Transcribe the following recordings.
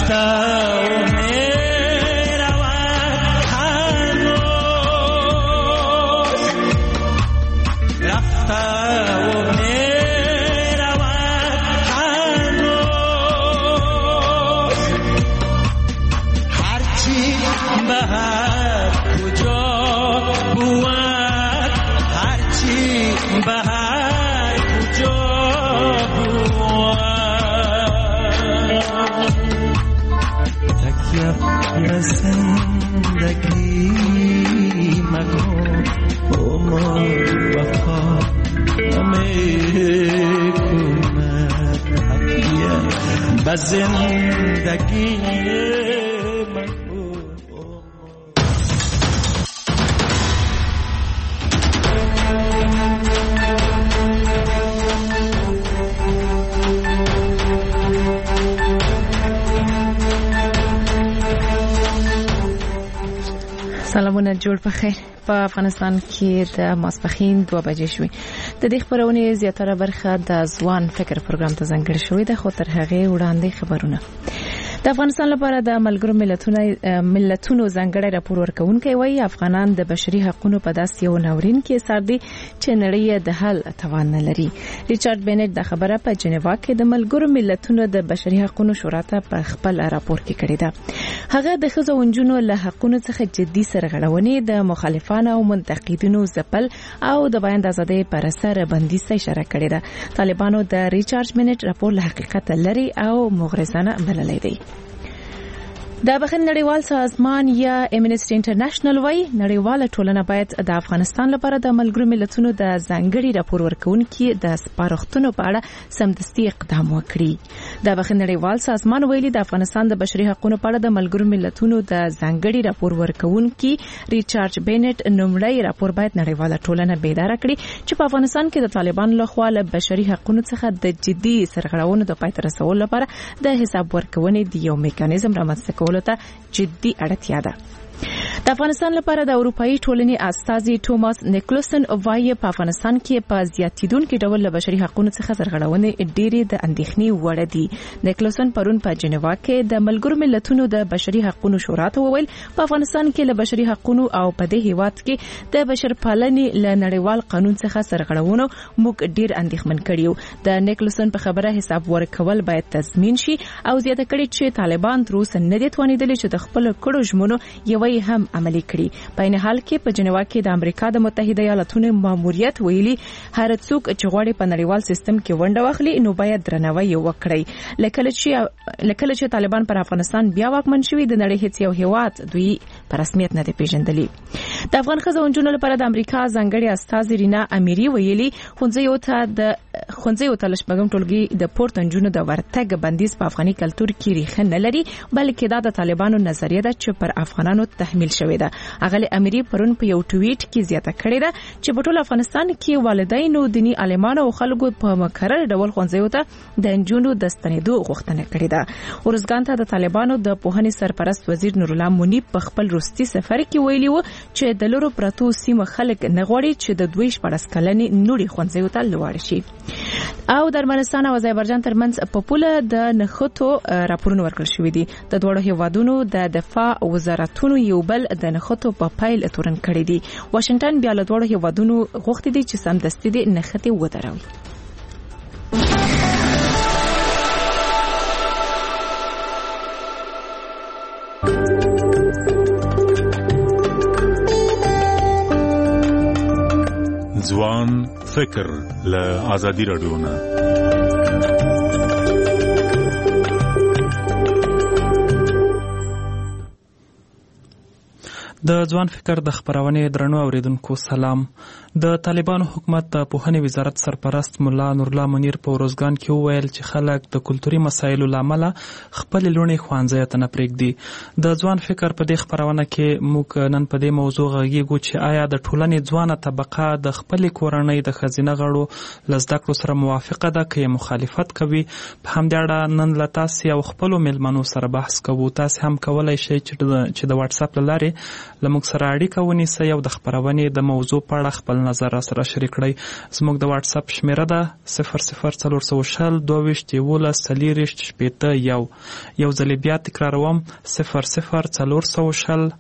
زندگی سلامونه جوړ په خیر. په افغانستان کې د ماسپښین 2 بجې شوې. د دې خبرونه زیاتره برخه د ځوان فکر پروګرام ته ځانګړې شوې ده، خو تر هغه وړاندې خبرونه. د افغانستان لپاره د ملګرو ملتونو ځانګړی راپور ورکوونکی وایي افغانان د بشري حقوقو په داسې یو ناورین کې سر دي چې نړۍ د حل توان نه لري. ریچارډ بینټ د خبره په جنیوا کې د ملګرو ملتونو د بشري حقوقو شورا ته په خپل راپور کې کړی ده. هغه د ښځو او نجونو له حقوقو څخه جدي سرغړونې، د مخالفانو او منتقدینو ځپل او د بیان د ازادۍ پر سر بندیز ته اشاره کړې ده. طالبانو د ریچارډ بینټ راپور له حقیقت لري او مغرضانه بللی دی. د بخښنې نړیوال سازمان یا امنیسټي انټرنیشنل وايي نړیواله ټولنه باید د افغانستان لپاره د ملګرو ملتونو د ځانګړي راپور ورکوونکي د سپارښتنو په اړه سمدستي اقدام وکړي. د بخښنې نړیوال سازمان ویلي د افغانستان د بشري حقوقو په اړه د ملګرو ملتونو د ځانګړي راپور ورکوونکي ریچارډ بینټ نومړی راپور باید نړیواله ټولنه بیدار کړي چې په افغانستان کې د طالبانو لخوا له بشري حقوقو څخه د جدي سرغړونو د پای ته رسولو لپاره د حساب ورکونې د یو میکانیزم رامنځته ولته جدي اړتیا ده. د افغانستان لپاره د اروپאי ټولنې استازي توماس نیکلسن وایي په افغانستان کې په زیاتیدونکو ډول له بشري حقوقو څخه سرغړونې ډېرې د اندېښنې وړ دي. نیکلسن پرون په جنیوا کې د ملګرو ملتونو د بشري حقوقو شورا ته وویل په افغانستان کې له بشري حقوقو او په دې هیواد کې د بشرپالنې له نړیوال قانون څخه سرغړونو موږ ډېر اندېښمن کړیو. د نیکلسن په خبره حساب ورکول باید تضمین شي او زیاته کړي چې طالبان تر اوسه نه دي توانیدلي چې د خپل کړو ژمنو یوه هم عملي کړي. په این حال کې په جنیوا کې د امریکا د متحده ایالاتونو ماموریت ویلي هر څوک چې غواړي په نړیوال سیستم کې ونډه واخلي نو باید درناوی وکړي. لکه چې طالبان پر افغانستان بیا واکمن شوي د نړۍ هیڅ یو هیواد دوی په رسمیت نه دی پیژندلی. د افغان ښځو او نجونو لپاره د امریکا ځانګړي استازي رینا امیری ویلي ښوونځیو ته لشپږم ټولګي د پورته نجونو د ورتګ بندیز په افغاني کلتور کې ریښه نه لري، بلکې دا د طالبانو نظریه ده چې پر افغانانو تحمیل شوې ده. اغلی امیری پرون په یو ټویټ کې زیاته کړې ده چې په ټول افغانستان کې والدینو، دینی عالمانو او خلکو په مکرر ډول ښوونځیو ته د نجونو د ستنېدو غوښتنه کړې ده. ورزګان ته د طالبانو د پوهنې سرپرست وزیر نور الله منیب په خپل وروستي سفر کې ویلي و چې د لورو پرتو سیمه خلک نه غواړي چې د 14 کلنې نوري ښوونځیو ته لاړ شي. او د ارمنستان او آذربایجان ترمنځ په پوله د نښتو راپورونه ورکړل شوې دي. د دوه هیوادونو د دفاع وزارتونو یو بل د نښتو په پایل تورن کړی دي. واشنگټن بیا له دوه هیوادونو غوښتي دي چې سمدستي د نښتې ودروي. ځوان فکر له ازادي رادیو نه. د ځوان فکر د خبرونې درنو اوریدونکو سلام. د طالبانو حکومت د پوهنې وزارت سرپرست مولا نور الله منیر په ورزګان کې وویل چې خلک د کلتوري مسایلو لامل خپل لونې خوانځي ته نه پرېږدي. د ځوان فکر په دې خبرونه کې موږ نن په دې موضوع غږیږو چې آیا د ټولنې ځوانه طبقه د خپل کورنۍ د خزینه غړو لزده کړو سره موافقه ده که مخالفت کوي. په همدې اړه نن له تاسو او خپل ملمنو سره بحث کوو. تاسو هم کولای شئ چې د واتس اپ لارې لموږ سره اړیکه ونیسئ او د خبرونې د موضوع په اړه خپل نظر سره شریک کړئ. زموږ د واتس اپ شمیره ده 0040114040 یو ځل بیا تکراروم 0040221140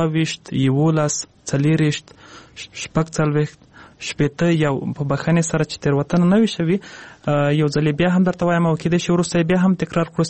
یو په بخښنې سره چې تیروتنه نه وي شوي. یو ځل بیا هم درته وایم او کېدای شي وروسته بیا هم تکرار کړو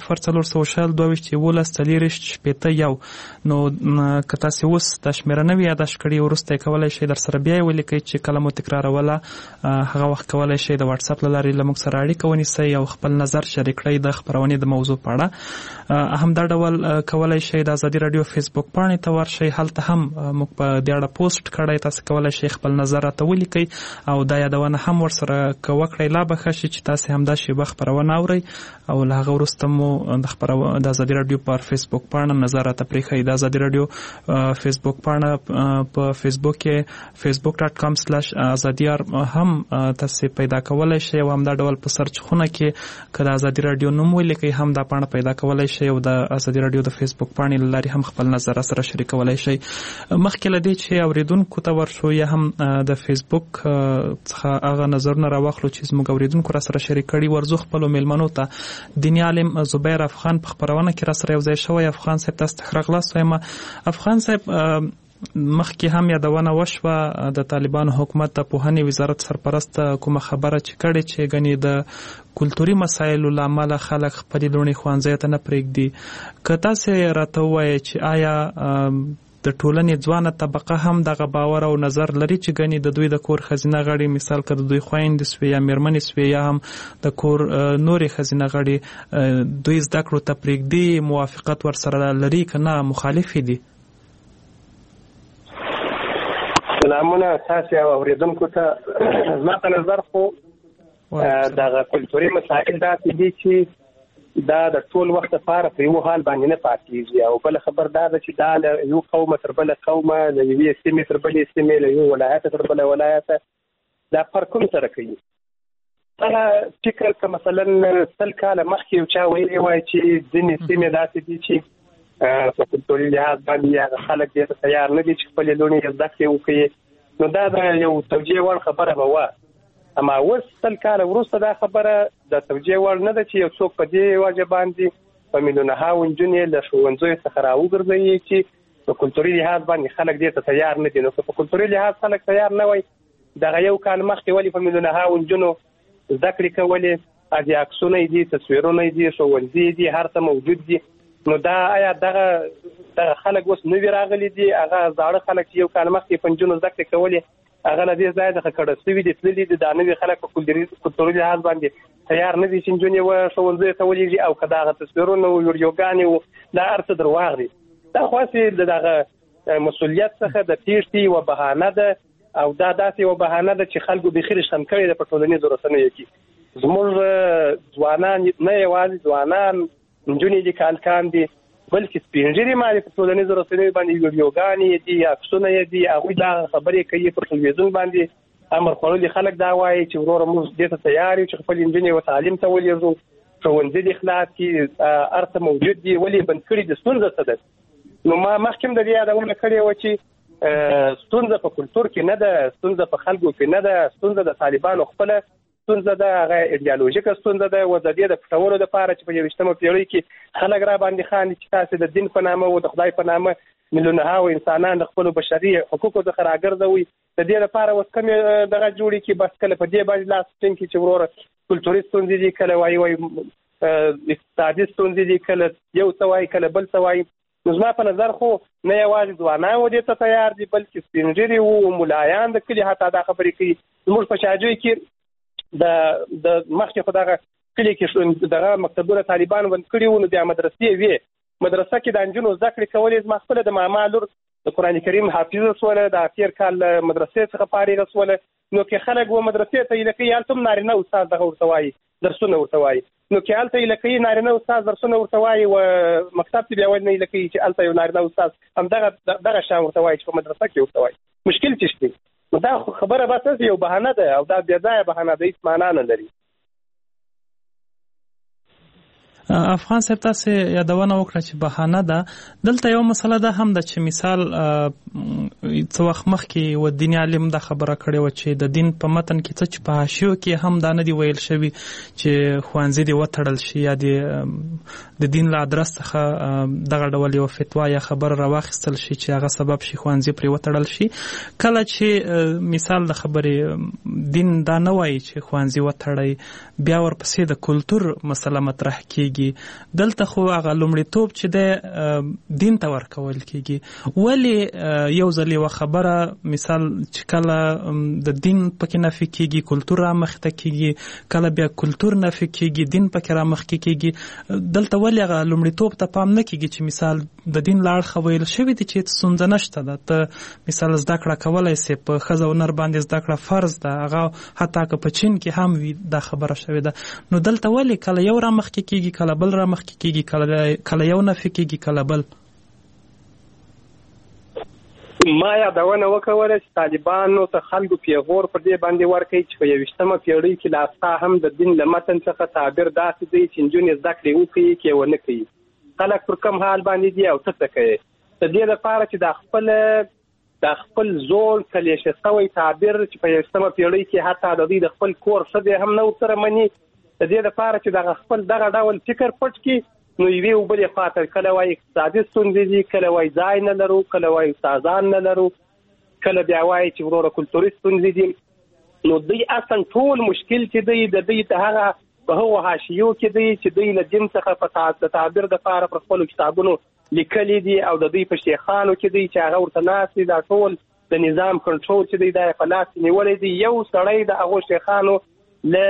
0040221140 نو که تاسې اوس دا شمیره نه وي یاداشت کړې وروسته یې کولی شئ در سره بیا یې ولیکئ چې کله مو تکراروله هغه وخت کولی شئ د واتس اپ له لارې له موږ سره اړیکه ونیسئ او خپل نظر شریک کړئ د خپرونې د موضوع په اړه. همدا ډول کولی شئ د ازادي راډیو فیسبوک پاڼې ته ورشئ، هلته هم موږ په دې اړه پوسټ کړی، تاسې کولی شئ خپل نظر راته ولیکئ او دا یادونه هم ورسره وکړئ. لا به ښه شي چې تاسې همدا شیبه خپرونه اورئ او له هغه وروسته مو د ازادي راډیو پر فیسبوک پاڼه نظر راته پرېښئ. د ازادي راډیو فیسبوک پاڼه په فیسبوک کې facebook.com/azadiar هم تاسې پیدا کولی شئ او همدا ډول په سرچ خونه کې که د ازادي راډیو نوم ولیکئ هم دا پاڼه پیدا کولی شئ او د ازادي راډیو د فیسبوک پاڼې له لارې هم خپل نظر سره شریکولی شئ. مخکې له دې چې اوریدونکو ته ورشو یا هم د فیسبوک څخه هغه نظرونه راواخلو چې زموږ اوریدونکو را سره شریک کړي، ورځو خپلو میلمنو ته دیني عالم زبیر افغان په خپرونه کې را سره یو ځای شوی. افغان صاحب تاسو ته ښه راغلاست وایم. افغان صاحب مخکې هم یادونه وشوه د طالبانو حکومت د پوهنې وزارت سرپرست کومه خبره چې کړې چې ګنې د کلتوري مسایلو له امله خلک خپلې لوڼې ښوونځیو ته نه پرېږدي. که تاسې راته ووایئ چې آیا د ټولنې ځوانه طبقه هم دغه باور او نظر لري چې ګنې د دوی د کور ښځینه غړي، مثال که د دوی خویندې سوې یا میرمنې سوې یا هم د کور نورې ښځینه غړي دوی زده کړو ته پرېږدي، موافقت ورسره لري که نه مخالفې دي؟ سلامونه تاسې او اورېدونکو ته. زما په نظر خو دغه کلتوري مسایل داسې دي چې دا د ټول وخت لپاره په یو حال باندې نه پاتېږي. او بله خبر دا ده چې دا له یو قومه تر بله قومه، له یوې سیمې تر بلې سیمې، له یو ولایته تر بله ولایته دا فرقونه سره کوي. هغه فکر که مثلا 100 کاله مخکې یو چا ویلی وای چې ځینې سیمې داسې دي چې په کلتوري لحاظ باندې هغه خلک دې ته تیار نه دي چې خپلې لوڼې یې زده کړې وکړي، نو دا د یو توجیه وړ خبره به وه. اما اوس 100 کاله وروسته دا خبره د توجیه وړ نه ده چې یو څوک په دې وجه باندې په میلیونها نجونې له ښوونځیو څخه راوګرځوي چې په کلتوري لحاظ باندې خلک دې ته تیار نه دي. نو که په کلتوري لحاظ خلک تیار نه وای، دغه یو کال مخکې ولې په میلیونها نجونو زده کړې کولې؟ دې عکسونه یې دي، تصویرونه یې دي، ښوونځي یې دي، هر څه موجود دي. نو دا آیا دغه خلک اوس نوي راغلي دي؟ هغه زاړه خلک چې یو کال مخکې په نجونو زده کړې کولې هغه له دې ځایه څخه کډه سوي دي، تللي دي. دا نوي خلک په کلتوري لحاظ باندې تیار نه دي چې نجونې ښوونځیو ته ولېږي، او که دغه تصویرونه و ویډیوګانې و دا هر څه درواغ دي. دا خو هسې د دغه مسؤلیت څخه د تېښتې یوه بهانه ده، او دا داسې یوه بهانه ده چې خلکو بیخي رشخند کړې ده په ټولنیزو رسنیو کې. زموږ ځوانان، نه یوازې ځوانان، نجونې دي، کالکان دي، بلکې سپین ږیري مالې په ټولنیزو رسنیو باندې ویډیوګانې دي، عکسونه یې دي، هغوی دا خبرې کوي پر تلویزیون باندې. امر خوړلي خلک دا وایي چې وروره موږ دې ته تیار یو چې خپلې نجونې تعلیم ته ولېږو، ښوونځي دې خلاص کړي، هر څه موجود دي، ولې بند کړي دي؟ ستونزه څه ده؟ نو ما مخکې هم د دې یادونه کړې وه چې ستونزه په کلتور کې نه ده، ستونزه په خلکو کې نه ده، ستونزه د طالبانو خپله ستونزه ده، هغه ایډیالوژیکه ستونزه ده. و د دې د پټولو لپاره چې په 21مه پېړۍ کې خلک را باندې خاندي چې تاسې د دین په نامه او د خدای په نامه میلیونها انسانان د خپلو بشري حقوقو څخه راګرځوي. د دې لپاره اوس کمې دغه جوړې کړي، بس کله په دې باندې لاس ټینګ کړي چې وروره کلتوري ستونزې دي، کله وایي اقتصادي ستونزې دي، کله یو څه وایي، کله بل څه وایي. نو زما په نظر خو نه یوازې ځوانان و دې ته تیار دي، بلکې سپین ږیري و ملایان د کلي حتی دا خبرې کوي. زموږ په شاجوی کې د مخکې خو دغه کلي کې دغه مکتبونه طالبانو بند کړي وو، نو بیا مدرسې وې، مدرسه کې د نجونو زده کړې کولې. زما خپله د ماما لور د قرآن کریم حافظه سوله، د تېر کال مدرسې څخه فارغه سوله. نو کې خلک و مدرسې ته یې لکوي، هلته هم نارینه استاد دغه ورته وایي، درسونه ورته وایي. نو کې هلته یې لکوي نارینه استاد درسونه ورته وایي، و مکتب ته بیا ولې نه یې لکوي چې هلته یو نارینه استاد همدغه شان ورته وایي چې په مدرسه کې ورته وایي. مشکل څه شته؟ نو دا خبره بس یو بهانه ده، او دا بې ځایه بهانه ده، هېڅ معنا نه لري. افغان صاحب تاسو یادونه وکړه چې بهانه ده دلته یو مسله ده هم د چې مثال څو وخت مخکې و دیني عالم دا خبره کړې و چې د دین په متن کې څه چې په حاشیو کې هم دا نه دی ویل شوی چې ښوونځي دې وتړل شي یا د دین له ادرس څخه دغه ډول یو فتوا یا خبره راواخیستل شي چې هغه سبب شي ښوونځي پرې وتړل شي. کله چې مثال د خبرې دین دا نه وایي چې ښوونځي وتړئ بیا ورپسې د کلتور مسله مطرح کیږي دلته خو هغه لومړیتوب چې د دین ته ورکول کیږي. ولې یو ځل یوه خبره مثال چې کله د دین پکې نفي کیږي کلتور رامخته کیږي کله بیا کلتور نفي کیږي دین پکې رامخکې کیږي دلته ولې هغه لومړیتوب ته پام نه کیږي چې مثال د دین له اړخه ویل شوي دي چې ستونزه نشته ده ته مثال زده کړه کولی سې په ښځه او نر باندې زده کړه فرض ده هغه حتی که په چین کې هم وي دا خبره شوې ده نو دلته ولې کله یو رامخکې کیږي کله بل رامخکې کیږي کله یو نفي کیږي کله بل. ما یادونه وکړه چې طالبانو ته خلکو پیغور پر دې باندې ورکړي چې په 21مه پیړۍ کې لا هم د دین له متن څخه تعبیر داسې دی چې نجونې زده کړې وکړي کې ونه کوي خلک پر کوم حال باندې دي او څه کوي د دې لپاره چې د خپل زول کلیشه سوی تعبیر چې په 21مه پیړۍ کې حتی د دې د خپل کور څخه هم نو سره مني د دې لپاره چې د خپل دغه ډول فکر پټ کی نو یوې وبلې خاطر کله وایي اقتصادي ستونزې دي کله وایي ځای نه لرو کله وایي استادان نه لرو کله بیا وایي چې وروره کلتوري ستونزې دي نو دوی اصلا ټول مشکل چې دی د دوی ته هغه په هغو حاشیو کې دی چې دوی له دین څخه په تعبیر دپاره پر خپلو کتابونو لیکلي دي او د دوی په شیخانو کې دی چې هغه ورته ناست دي دا ټول د نظام کنټرول چې دی دا یې په لاس نیولی دی یو سړی د هغو شیخانو له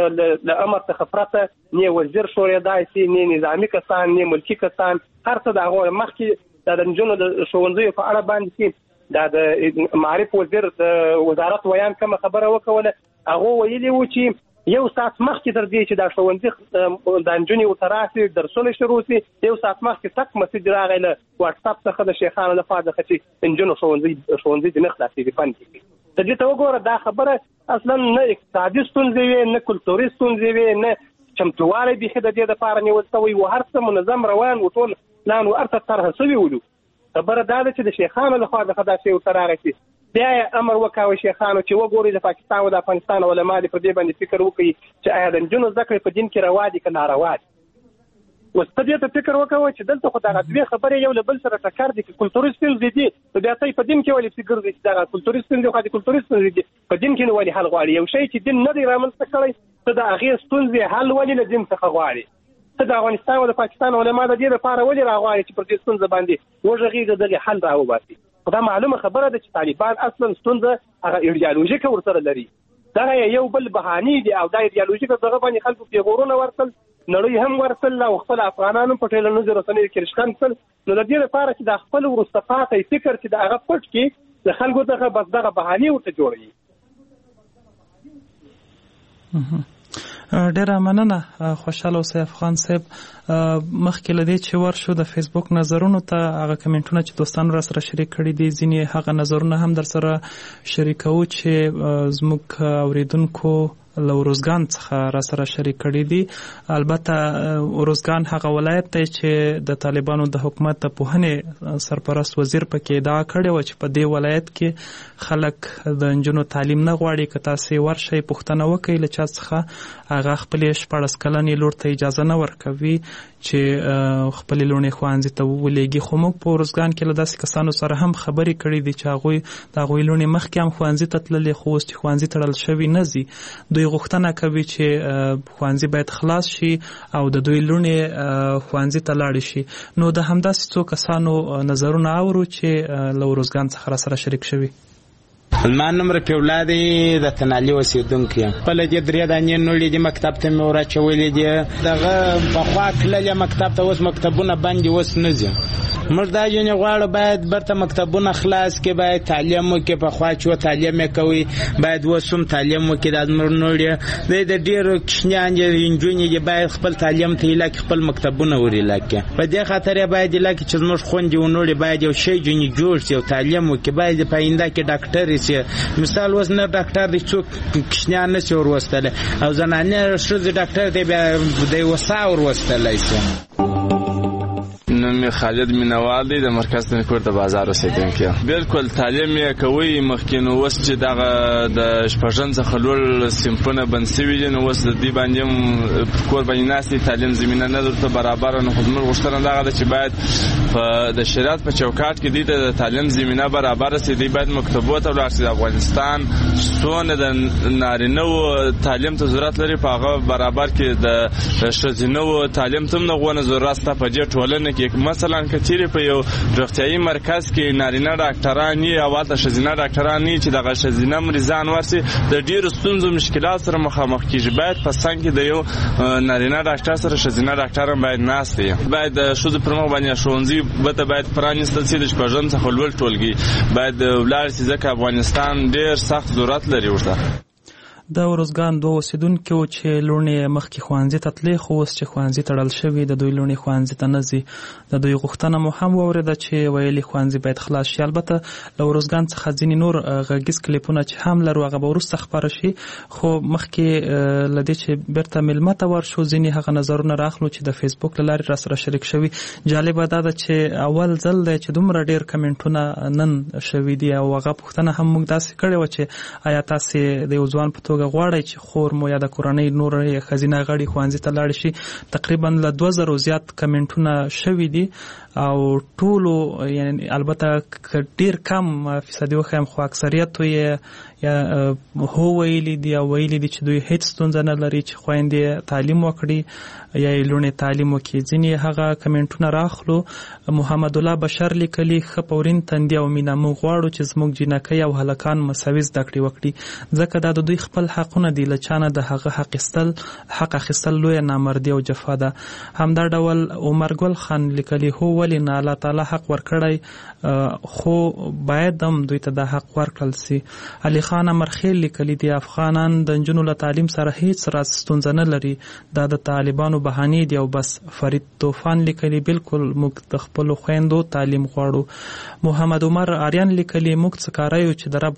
امر څخه پرته نه وزیر شورېدای شي نه نظامي کسان نه ملکي کسان هر څه د هغو مخکې د نجونو د ښوونځیو په اړه باندې چې دا د معارف وزیر د وزارت ویان کومه خبره وکوله هغه ویلي و چې یو ساعت مخکې تر دې چې دا ښوونځي د نجونې ورته راسي درسونه شروع شي یو ساعت مخکې تک مسج راغی له واټساپ څخه د شیخانو لخوا څخه چې نجونو ښوونځي دې نه خلاصېږي بند کړي د دې ته وګوره دا خبره اصلا نه اقتصادي ستونزې وي نه کلتوري ستونزې وي نه چمتووالی بیخي د دې دپاره نیول شوی و هر څه منظم روان و ټول پلان و هر څه طرحه شوي ولو خبره دا ده چې د شیخانو لخوا څخه دا شی ورته راغی چې بیا یې امر وکاوه شیخانو چې وګورئ د پاکستان او د افغانستان علما دې پر دې باندې فکر وکړي چې آیا د نجونو زده کړې په دین کې روا دي که ناروا دي اوس ته دې ته فکر وکوه چې دلته خو دغه دوې خبرې یو له بل سره ټکر دي که کلتوري ستونزې دي نو بیا ته په دین کې ولې فکر دی چې دغه کلتوري ستونزې خو د کلتوري ستونزې دي په دین کې نو ولې حل غواړي یو شی چې دین نه دی رامنځته کړی ته د هغې ستونزې حل ولې له دین څخه غواړي ته د افغانستان او د پاکستان علما د دې لپاره ولې راغواړي چې پر دې ستونزه باندې وغږېږي دغې حل راوباسي خو دا معلومه خبره ده چې طالبان اصلا ستونزه هغه ایډیالوژیکه ورسره لري دغه یو بل بهانې دي او دا ایډیالوژیکه دغه باندې خلکو پیغورونه ورسل نړۍ هم ورسل او خپل افغانانو په ټولنیزو رسنیو کې رشخند کړل نو د دې لپاره چې د خپل وروسته پاتې فکر چې د هغه پټ کړي د خلکو دغه بس دغه بهانې ورته جوړوي. ډیره مننه خوشاله اوسئ افغان صاحب. مخکې له دې چې ورشو د فیسبوک نظرونو ته هغه کمنټونه چې دوستانو را سره شریک کړي دي ځینې هغه نظرونه هم در سره شریکوو چې زموږ اوریدونکو له اروزګان څخه را سره شریک کړي دي. البته اروزګان هغه ولایت دی چې د طالبانو د حکومت د پوهنې سرپرست وزیر پکې ادعا کړې وه چې په دې ولایت کې خلک د نجونو تعلیم نه غواړي که تاسې ورشئ پوښتنه وکړئ له چا څخه هغه خپلې 14 کلنې لور ته اجازه نه ورکوي چې خپلې لوڼې ښوونځي ته ولیږي خو موږ په اروزګان کې له داسې کسانو سره هم خبرې کړي دي چې هغوی د هغوی لوڼې مخکې هم ښوونځي ته تللې خو اوس چې ښوونځي تړل شوي نه ځي دوی غوښتنه کوي چې ښوونځي باید خلاص شي او د دوی لوڼې ښوونځي ته لاړې شي. نو د همداسې څو کسانو نظرونه اورو چې له اروزګان څخه را سره شریک شوي. ما نوم رفیع الله دی د تنالي اوسېدونکی یم. خپله دې 3 دانې نوړې دي مکتب ته مې وراچولې دي دغه پخوا تللې مکتب ته اوس مکتبونه بند دي اوس نه ځي. موږ دا یعنې غواړو باید برته مکتبونه خلاص کړي باید تعلیم وکړي پخوا چې تعلیم یې کوي باید اوس هم تعلیم وکړي دا زموږ نوړې دی د ډېرو کوچنیان دي نجونې دي باید خپل تعلیم ته ایله کړي خپل مکتبونه ور ایله کړي په دې خاطر یې باید ایله کړي چې زموږ خویندې و نوړې باید یو شی جونې جوړ شي او تعلیم وکړي باید په آینده کې ډاکټرې شي چې مثال اوس نه ډاکټر دی څوک کشنیان نشي وروستلی او زنانه ښځې ډاکټر دی بیا د یوه ساه وروستلی شي. نوم خالد مینوال دی د مرکز تنکور د بازار اوسیدونکی یم. بالکل تعلیم یې کوي مخکې نو اوس چې دغه د شپږم څخه لوړ صنفونه بند سوي دي نو اوس د دې باندې هم په کور باندې ناست دي تعلیم زمینه نه درته برابره نو خو زموږ غوښتنه دغه ده چې باید په د شریعت په چوکاټ کې دوی ته د تعلیم زمینه برابره سي. دوی باید مکتبو ته ولاړ سي. د افغانستان څونه د نارینه‌و تعلیم ته ضرورت لري په هغه برابر کې د ښځینه‌و تعلیم ته هم نه غوونه ضرورت شته په دې ټولنه کې. مثلا کچېرې په یو روغتیایي مرکز کې نارینه ډاکټران وي او هلته ښځینه ډاکټران وي چې دغه ښځینه مریضان ورسي د ډېرو ستونزو مشکلات سره مخامخ کېږي. باید په څنګ کې د یو نارینه ډاکټر سره ښځینه ډاکټر هم باید ناست وي. باید د ښځو پر مخ باندې ښوونځي به باید پرانیستل سي. د شپږم څخه لوړ ټولګي باید ولاړ سي ځکه افغانستان ډېر سخت ضرورت لري ورته. د ارزګان دوه اوسیدونکو چې لوڼې مخکې ښوونځي ته تلې خو اوس چې ښوونځي تړل شوي د دوی لوڼې ښوونځي ته نه ځي. د دوی غوښتنه مو هم واورېده چې ویلي ښوونځي باید خلاص شي. البته له ارزګان څخه ځینې نور غږیز کلیپونه چې هم لرو هغه به وروسته خپاره شي خو مخکې له دې چې بیرته میلمه ته ورشو ځینې هغه نظرونه راخلو چې د فیسبوک له لارې راسره شریک شوي. جالبه دا ده چې اول ځل دی چې دومره ډېر کمنټونه نن شوي دي او هغه پوښتنه هم موږ داسې کړې وه چې آیا تاسې د یو ځوان په توګه غواړئ چې خور مو یا د کورنۍ نور ښځینه غړي ښوونځي ته لاړ شي. تقریبا له 2000 زیات کمنټونه شوي دي او ټولو یعنی البته ډیر کم فیصدي وخم خو اکثریت یې یا هو ویلي دي او ویلي دي چې دوی هیڅ ستونزه نه لري چې خويندې تعلیم وکړي یا لونې تعلیم وکړي. ځینې هغه کمنټونه راخلو. محمد الله بشر لیکلي خپورین تندې او مینا مو غواړو چې زموږ جنکۍ او هلکان مساوي زده کړې وکړي ځکه دا د دوی خپل حقونه دي. لچانه د هغه حق اخیستل لوی نامردي او جفا ده. همدا ډول عمر ګل خان لیکلي هو ولې نه الله تعالی حق ورکړی خو باید هم دوی ته د حق ورکړل سي. علي خان امرخیل لیکلي دي افغانان د نجونو له تعلیم سره هیڅ راز ستونزه نه لري دا د طالبانو بهانې دي او بس. فرید طوفان لیکلي بالکل موږ د خپل خويندو تعلیم غواړو. محمد عمر آریان لیکلي موږ څه کارایو چې د رب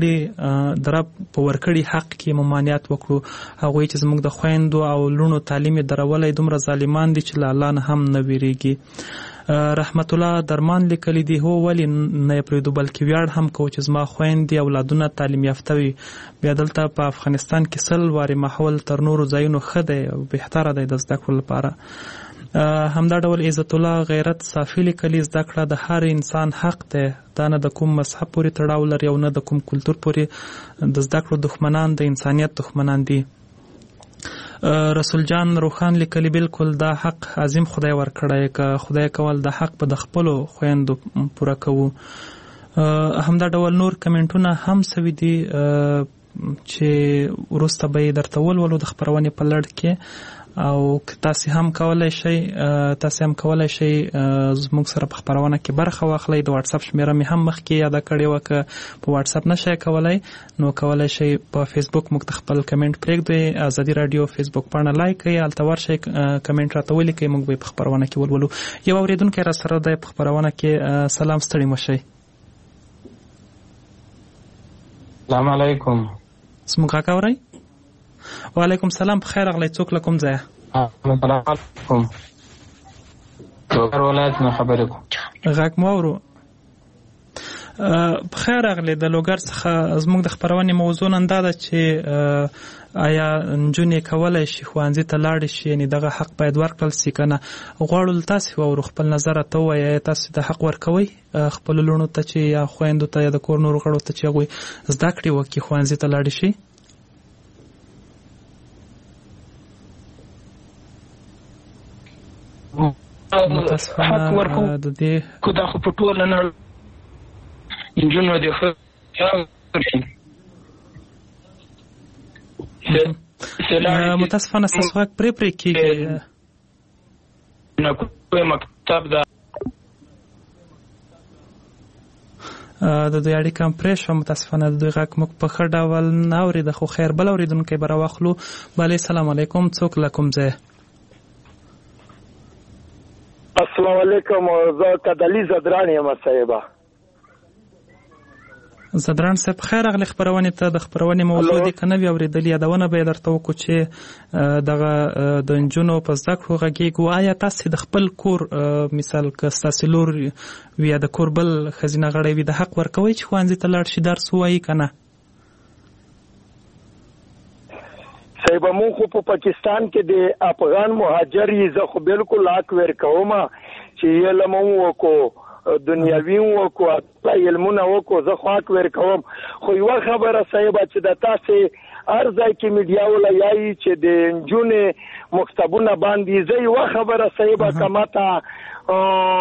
په ورکړي حق کې ممانعت وکړو. هغوی چې زموږ د خويندو او لونو تعلیم درولې دومره ظالمان دي چې الله نه هم نه ویریږي. رحمت الله درمان لیکلی دی هو ولی نه پریدو بلکې ویاړ هم کو چې زما خويندې اولادونه تعلیم یافته وي. بیا دلته په افغانستان کې سل واري ماحول تر نورو ځایونو ښه دی او بهتره دی د زده کړو لپاره. همدا ډول عزت الله غیرت صافی لیکلی زده کړه د هر انسان حق دی. دا نه د کوم مذهب پورې تړاو لري او نه د کوم کلتور پورې. د زده کړو دښمنان د انسانیت دښمنان دي. رسول جان روخان لیکلی بالکل دا حق عظیم خدای ورکړی که خدای کول د حق په د خپلو خويندو پوره کوو. همدا ډول نور کمنټونه هم سوي دي چې وروسته به یې درته ولولو د خپرونې په لړ کې او تاسو هم کولای شئ زموږ سره په خبرونه کې برخه واخلئ. د واتس اپ شمیره مې هم مخکې یاد کړې و که په واتس اپ نشئ کولای نو کولای شئ په فیسبوک موږ خپل کمنټ پرېږدئ. ازادي رادیو فیسبوک پاڼه لایک کړئ هلته ورشئ کمنټ راته ولیکئ موږ به په خبرونه کې ولولو. یو اورېدونکی را سره دی په خبرونه کې. سلام ستړي مه شئ. السلام علیکم. زموږ غږ اورئ؟ وعلیکم سلام. بخیر راغلی. څوک له کوم ځایه؟ السلام علیکم. لوګر ولایت نه خبرې کوم. غږ مو اورو. بخیر راغلی. د لوګر څخه زموږ د خپرونې موضوع نن دا ده چې آیا نجونې کولی شي ښوونځي ته لاړې شي یعنې دغه حق باید ورکړل سي که نه. غواړو له تاسې واورو خپل نظر راته ووایه آیا تاسې د حق ورکوئ خپلو لوڼو ته چې یا خویندو ته یا د کور نورو غړو ته چې هغوی زده کړې وکړي ښوونځي ته لاړې شي؟ متاسفانه د دې کو دا خو په ټوله نړۍ نجونو د متاسفانه ستاسو غږ پرې کېږي. مکتب دا د دوی اړیکه هم پرې شوه. متاسفانه د دوی غږ موږ په ښه ډول نه اورېده خو خیر بل اورېدونکی به راواخلو. بله سلام علیکم. څوک له کوم ځای؟ السلام علیکم. زه کدلی زدران یم صاحبه. زدران صاحب خیر اغلی خبرونه ته د خبرونه موضوع دي کنه وی اوریدل یادونه به درته وکړو چې دغه د انجونو په زده کړو غږیږي آیا تاسو د خپل کور مثال ک تاسو وی د کور بل خزینه غړی وی د حق ورکوي چې خوانځي ته لاړ شي درس وایي کنه صاحب مون خو په پاکستان کې د افغان مهاجرې زه خو بالکل حق ورکوم چې علم وکړو دنیاوی وکو اطلاع علمونه وکو زه خو حق ورکوم خو یو خبره صاحب چې د تاسو ارزای کې میډیا ولا یای چې د انجونې مکتبونه باندې زه یو خبره صاحب کماته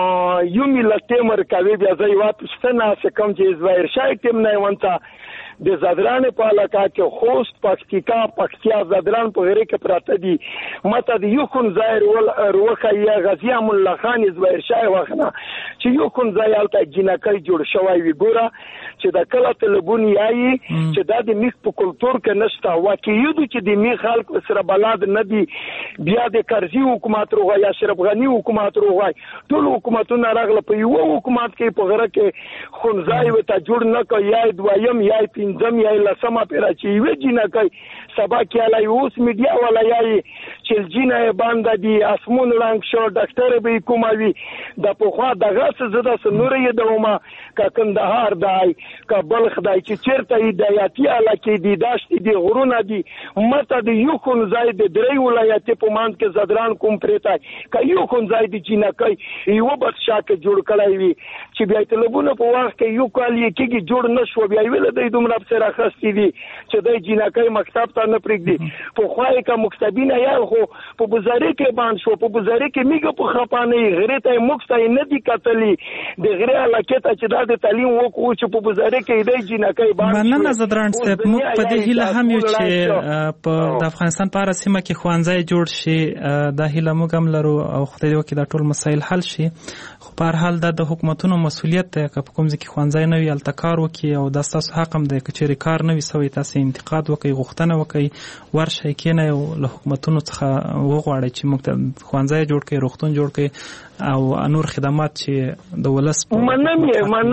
یو ملت مرکوي بیا زه یو پښتنه څخه چې ظاهر شای ټیم نه ونته د زادران په علاقه کې خوست پکتیا زادران په غیره کې پراته دي ماته د یو خون ظاهر روخه یا غزی الله خان ظاهر شای وخنه چې یو خون ځای الته جنکای جوړ شوی وي ګوره چې د کله تلبون یای چې د میخ په کلچر کې نشته واقعي دي چې د میخ خلک سره بلاد نه دي بیا د کرزي حکومت روغه یا اشرف غنی حکومت روغه ټول حکومتونه راغله په یو حکومت کې په غره کې خونځای وته جوړ نه کوي یا دویم یا پنځم یا لسمه پیرا چې وی جنکای سبا کې لای اوس میډیا ولا یای چې جنې باندې دی اسمون رنگ شو ډاکټر به کوموي د پوخا دغه زده سنورې دوما ک کندهار دای ک بلخ دای چې چیرته هدایتي علاقه دی داشت دی غرونه دی مته د یو خون ځای د درې ولایت په مان کې زدران کوم پریتای ک یو خون ځای دی جنکای یو بس شاکه جوړ کړای وي چې بیا طلبونه په وخت کې یو کال کې جوړ نشو بیا ویل د دومره سره خستی دي چې د جنکای مکتب ته نه پرېږدي په خوای کا مکتبینه یا خو په بازارې کې باندې شو په بازارې کې میګه په خپانه غیرت مکتای نه دی کتلی د غیر علاقه ته چې د تعلیم وکړو چې په بازارې کې د جنکای باندې مننه زدران صاحب موږ په دې هیله هم یو چې په د افغانستان په اړه سیمه کې خوانځي جوړ شي د هیله موږ هم لرو او خدای دې وکړي دا ټول مسایل حل شي خو په هر حال د حکومتونو مسؤلیت دی که په کوم ځای کې خوانځي نه وي التکار وکړي او د تاسو حق هم دی چې کار نه وي سوی تاسو انتقاد وکړي غوښتنه وکړي ورشي کینه او له حکومتونو څخه وغواړي چې موږ ته خوانځي جوړ کړي روغتون جوړ کړي او نور خدمات چې د ولس منم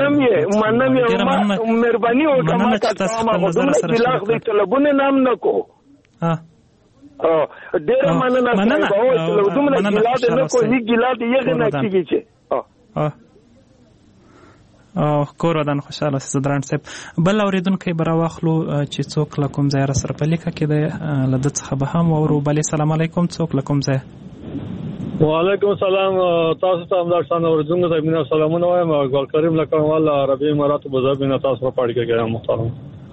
یې مهرباني وکړه ما تاسو په نظر سره شریک طلبونه نام نکو ډیر مننه او دومره ګلاد نه کو هیڅ ګلاد یې نه کیږي چې او کور ودان خوشاله زدران صاحب بل اوریدونکو برا واخلو چې څوک لکم ځای را سره په لیکه کې د لدت څخه به هم ورو بل سلام علیکم څوک لکم ځای وعلیکم السلام تاسو ته هم درشان اوریدونکو ته مینه سلامونه وایم ګل کریم لکموال عربي امارات ابو ظبي نه تاسو په پاړی کې محترم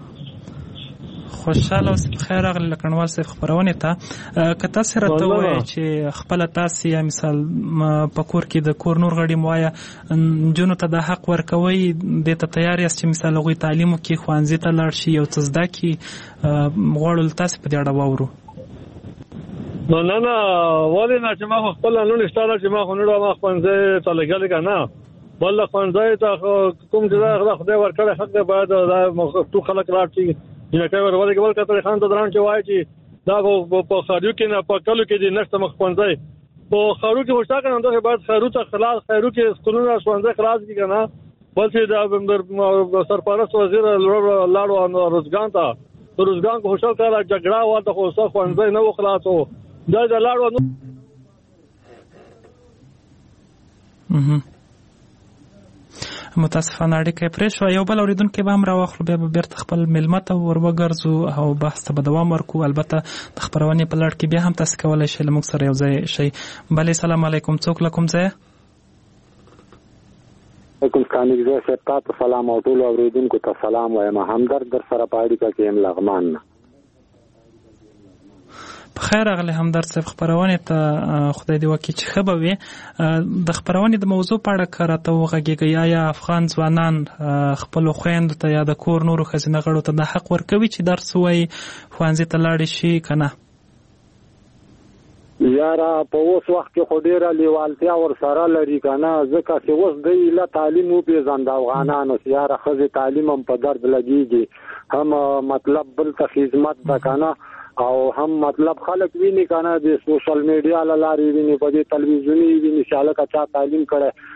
خوشاله اوس خیر اغلی لکنوال صاحب خبرونه ته کته سره ته وای چې خپل تاسو یا مثال په کور کې د کور نور غړي موایا جنو ته د حق ورکوي د ته تیار یاست چې مثال غوي تعلیم کې خوانځي ته لاړ شي او تزدا کې غوړل تاسو په دې اړه وورو نه ولې نه چې ما خپل نن اشاره چې ما خونړه ما خوانځي ته لګل کنه بل خوانځي ته کوم چې خدای ورکړي حق دی باید دا تو خلک راټي جنکای ورته کول کتر خان ته دران چې وای چې دا په خارو کې نه په کلو کې د نشته مخ خوانځي په خارو کې وشتا کنه دا بعد خارو ته خلاص خارو کې سکولونه خوانځي خلاص کی کنه بل چې دا سرپرست وزیر لاړو روزګان ته روزګان کو خوشال کړه جګړه واته خو څه خوانځي نه خلاصو دا لاړو متاسفانه اړیکه پرې شو یو بل اوریدونکو به هم راوخلو بیا به بیرته خپل ملمت ور وګرځو او بحث ته به دوام ورکو البته د خبرونه په لړ کې بیا هم تاسو کولای شئ لمږ سره یو ځای شي بلې سلام علیکم څوک لکم ځای کوم کانګ زه ستاسو سلام او ټول اوریدونکو ته سلام وایم همدرد در سره پاړی کې ام لغمان بخیر اغلی همدرد صاحب خبرونه ته خدای دې وکړي چې ښه به وي د خبرونې د موضوع په اړه که راته وغږېږئ یا افغان ځوانان خپلو خویندو ته یا د کور نورو ښځینه غړو ته دا حق ورکوي چې درس ووایي ښوونځي ته لاړې شي که نه یاره په اوس وخت کې خو ډېره لیوالتیا ورسره لري که نه ځکه چې اوس دوی له تعلیم وپېژند افغانانو چې یاره ښځې تعلیم هم په درد لګېږي هم مطلب بل ته خدمت ده که نه او هم مطلب خلک ویني کنه د سوشل میډیا لارې ویني په دې تلویزیونی ویني چې هلکه چا تعلیم کړي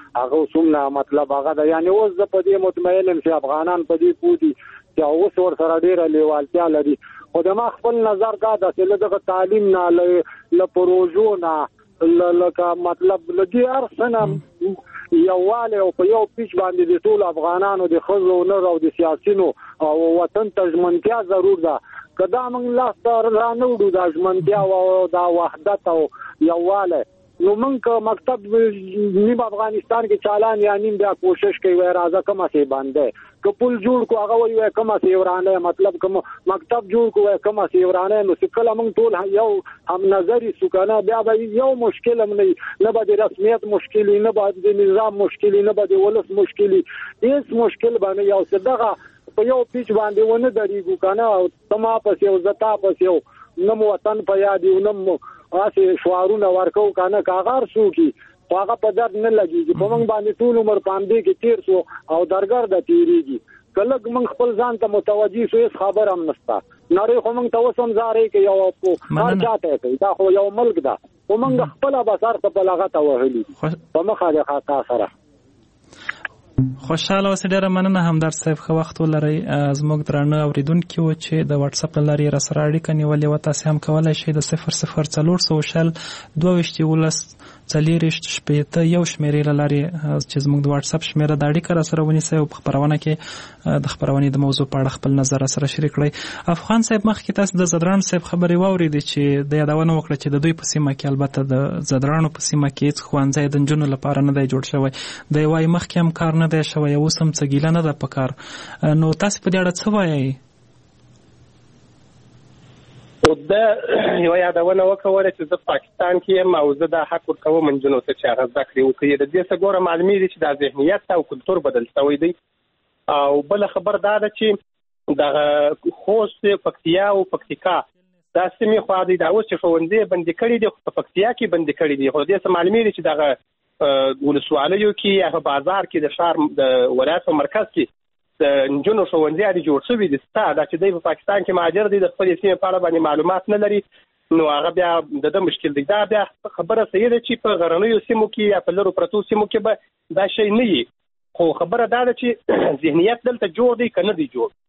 هغه څومره مطلب هغه د یعنی اوس د پدې مطمئن یم چې افغانان پدې پوهدي چې اوس ور سره ډیره لیوالتیا لري. خو د ما خپل نظر دا د دغه تعلیم نه ل پروژو نه لکه مطلب لګي ارسنه یواله او په یو پیچ باندې د ټول افغانانو د خزو نر او د سیاسيونو او وطن ته ژمنتیا ضرور ده. کدا موږ لا ستاره نه وډو د ژمنتیا او د وحدت او یواله نو موږ مکتب نیم افغانستان کې چالان یا نیم بیا کوشش کوي راځه کومه سي باندې کپل جوړ کو هغه وي کومه سي ورانه مطلب کوم مکتب جوړ کو کومه سي ورانه نو څکل موږ ټول یو هم نظری سکانه بیا به یو مشکل هم نه به د رسمیت مشکل نه به د نظام مشکل نه به د ولس مشکل هیڅ مشکل باندې یو صدقه په یو پیچ باندې ونه درېږو کنه او تما پس یو زتا پس یو نم وطن په یاد یو نم اسه شوارونه ورکو کنه کاغار شو کی هغه په درد نه لګیږي په موږ باندې ټول عمر باندې کې تیر شو او درګر د تیریږي کله موږ خپل ځان ته متوجي شو هیڅ خبر هم نشته نړۍ خو موږ ته وسم زارې کې یو په هر چاته کوي دا خو یو ملک ده او موږ خپل بازار ته بلغت وهلي په مخه د خاطا سره. خوشاله اوسئ. ډیره مننه همدار صاحب. خو وخت ولرئ. زموږ درانه اوریدونکي و چې د واتس اپ لارې را سره اړیکه نیولې و تاسو هم کولای شئ د 00400 22 40 شپېته یو شمیرې لارې چې زموږ د واتس اپ شمیره د اړیکه را سره ونیسئ او په خبرونه کې د خبرونې د موضوع په اړه خپل نظر سره شریک کړئ. افغان صاحب مخکې تاسو د زدران صاحب خبرې واورېدې چې د یادونه وکړه چې د دوی په سیمه کې البته د زدرانو په سیمه کې هیڅ ښوونځی د نجونو لپاره نه دی جوړ شوی. د وايي مخکې هم کار نه دی شوی اوس هم څه ګیله نه ده په کار. نو تاسو په دې اړه څه وایئ؟ د یو یادونه وکړه چې زه پاکستان کې یم او زه د حق ورکوم نجونو ته چې هغه زده کړې وکړي. د دې څه ګوره معلومیږي چې د ذهنیت او کلتور بدل شوی دی. او بل خبر دا ده چې د خوست پکتیا او پکتیکا دا سیمې خو دا اوس چې ښوونځي بندي کړي دي خو په پکتیا کې بندي کړي دي. خو د دې څه معلومیږي چې دغه ولسوالیو کې یا بازار کې د شهر د ولایت په مرکز کې د نجونو ښوونځي جوړ شوي دي. ستا دا چې دی په پاکستان کې مهاجر دی د خپلې سیمې په اړه باندې معلومات نه لري نو هغه بیا د مشکل دی. دا بیا خبره صحیح ده چې په غرنیو سیمو کې یا په لرو پرتو سیمو کې به دا شی نه وي. خو خبره دا ده چې ذهنیت دلته جوړ دی که نه دی جوړ.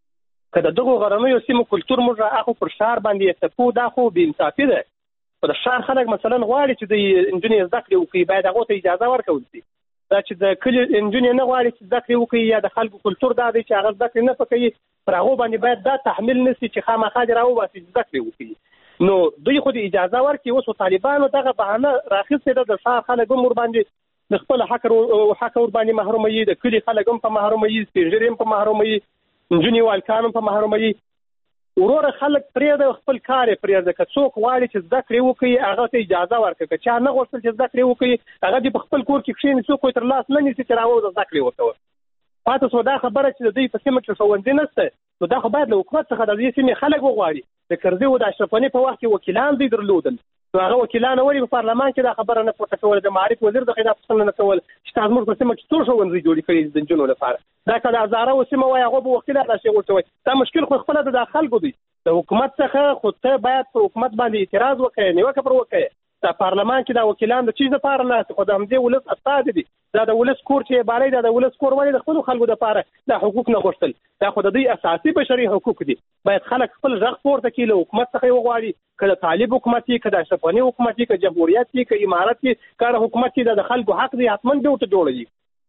که د دغو غرنیو سیمو کلتور موږ راخو پر شهر باندې څپو دا خو بې انصافي ده. په د شهر خلک مثلا غواړي چې د نجونې زده کړې وکړي باید هغو ته اجازه ورکول شي. دا چې د کلي نجونې نه غواړي چې زده کړې وکړي یا د خلکو کلتور دا دی چې هغه زده کړې نه پکوي پر هغو باندې باید دا تحمیل نه شي چې خامخا دې راوباسي چې زده کړې وکړي. نو دوی خو د اجازه ورکړي. اوس طالبانو دغه بهانه راخیستې ده د ښار خلک هم ورباندې د خپل حق ورباندې محروموي، د کلي خلک هم په محروموي، سپین ږیري هم په محروموي، نجونې والکان هم په محروموي. وروره خلک پرېږده خپل کار یې پرېږده. که څوک غواړي چې زده کړې وکړي هغه ته اجازه ورکړه. که چا نه غوښتل چې زده کړې وکړي هغه دې په خپل کور کې کښېني څوک یې تر لاس نه نیسي چې راووځه زده کړې وکړه. پاتې شوه دا خبره چې د دوی په سیمه کې ښوونځي نشته نو دا خو باید له حکومت څخه د دې سیمې خلک وغواړي. د کرزي او د اشرف غني په وخت کې وکیلان دوی درلودل نو هغه وکیلان ولې په پارلمان کې دا خبره نه پورته کوله. د معارف وزیر دغه دا پوښتنه نه کوله چې تاسو موږ په سیمه کې څو ښوونځي جوړ کړي د نجونو لپاره. دا که د هزاره سیمه وای هغه به وکیل راشي ورته وایي دا مشکل خو خپله د خلکو دی. د حکومت څخه خو ته باید په حکومت باندې اعتراض وکړې، نیوکه پر وکړې. د پارلمان کې دا وکیلان د چیز لپاره نه خو د همدې ولس استازي دي. دا د ولس کور چې بالای دا د ولس کور ولې د خپل خلکو لپاره دا حقوق نه غوښتل. دا خو د دوی اساسي بشري حقوق دي. باید خلک خپل غږ پورته کړي، له حکومت څخه وغواړي. که د طالب حکومت وي، که د اشرف غني حکومت وي، که جمهوریت وي، که امارت وي، که د حکومت وي د خلکو حق دی حتما دې ورته جوړوي.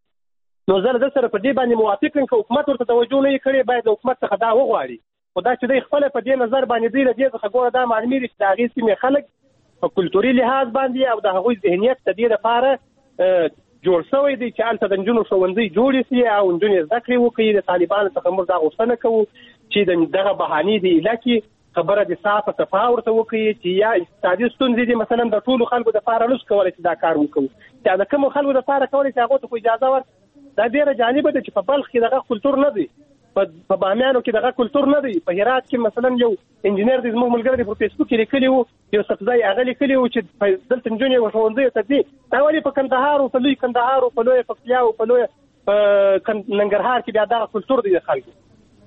نو زه له سره په دې باندې موافق یم. که حکومت ورته توجه نه کړي باید د حکومت څخه دا وغواړي. خو دا چې دوی خپله په دې نظر باندې دوی له دې څخه ګوره دا معلومېږي چې د هغې سیمې خلک په کلتوري لحاظ باندې او د هغوی ذهنیت د دې لپاره جوړ شوی دی چې هلته د نجونو ښوونځي جوړې شي او نجونې زده کړې وکړي. د طالبانو څخه موږ دا غوښتنه کوو چې دغه بهانې د ایله کې خبره د صافه صفا ورته وکړي چې یا اقتصادي ستونزې دي مثلا د ټولو خلکو دپاره نشو کولی چې دا کار وکړو. چې د کومو خلکو دپاره کولی چې هغو ته خو اجازه ورکړي. دا ډېره جالبه ده چې په بلخ کې دغه کلتور نه دی، په بامیانو کې دغه کلتور نه دی. په هرات کې مثلا یو انجینر دی زموږ ملګری دی په فیسبوک کې لیکلی و یو سبزی هغه لیکلی و چې دلته نجونې ښوونځیو ته ځي. دا ولې په کندهار او په لوی کندهار او په لویه پکتیا او په لویه ننګرهار کې بیا دغه کلتور دی د خلکو.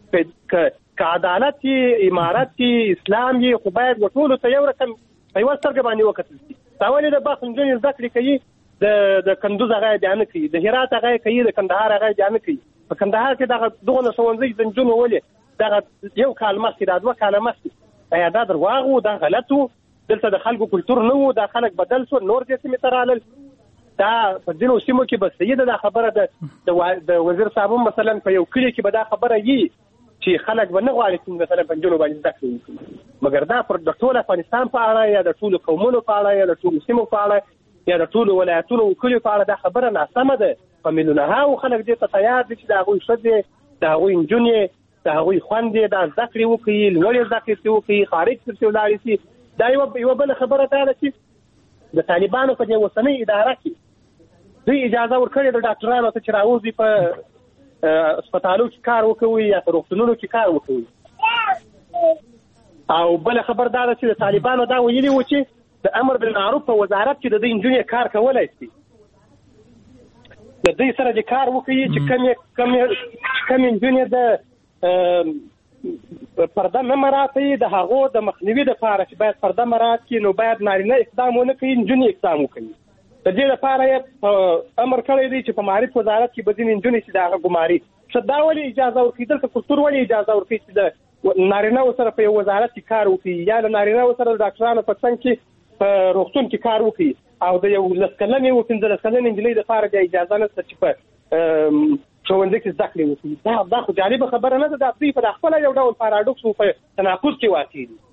که عدالت یې، امارت یې، اسلام یې خو باید ټولو ته یو رقم په یوه سترګه باندې وکتل شي. دا ولې د بلخ نجونې زده کړې کوي د کندوز هغه بیان کوي، د هرات هغه کوي، د کندهار هغه بیان کوي. په کندهار کې دغه ښوونځي د نجونو ولې دغه یو کال مخکې دا 2 کاله مخکې ایا دا درواغ وو، دا غلط وو، دلته د خلکو کلتور نه وو، دا خلک بدل شو، نور دې سیمې ته رالل. دا په ځینو سیمو کې به صحیح ده دا خبره د وزیر صاحب مثلا په یو کلي کې به دا خبره وي چې خلک به نه غواړي چې مثلا په نجونو باندې زده کړې وکړي، مګر دا پر د ټول افغانستان په اړه یا د ټولو قومونو په اړه یا د ټولو سیمو په اړه یا د ټولو ولایتونو او کلیو په اړه دا خبره ناسمه ده. په میلیونها خلک دې ته تیار دي چې د هغوی ښځې، د هغوی نجونې، د هغوی خویندې دا زده کړې وکړي، لوړې زده کړې وکړي، خارج ته ولاړې شي. دا یوه بله خبره دا ده چې د طالبانو په دې اوسنۍ اداره کې دوی اجازه ورکړې د ډاکټرانو ته چې راوځي په هسپتالو کې کار وکوي یا په روغتونونو کې کار وکوي. او بله خبر دا ده چې د طالبانو دا ویلي و چې د امر بالمعروف په وزارت کې د دوی نجونې کار کولی شي، د دوی سره د کار وکړي چې کمې نجونې د پرده نه مراعاتوي، د هغو د مخنیوي دپاره چې باید پرده مراعات کړي نو باید نارینه اقدام ونه کوي، نجونې اقدام وکړي. د دې لپاره یې امر کړی دی چې په معارف وزارت کې به ځینې نجونې چې د هغه ګماري دا ولې اجازه ورکړي، دلته کلتور ولې اجازه ورکړي چې د نارینهو سره په یو وزارت کې کار وکړي یا له نارینهو سره د ډاکټرانو په څنګ کې په روغتون کې کار وکړي، او د یو 10 کلنې او 15 کلنې نجلۍ لپاره د اجازه نشته چې په ښوونځي کې زده کړې وکړي. دا خو جالبه خبره نه ده، دا دوی په خپله یو ډول پاراډوکس او په تناقض کې واقع دي.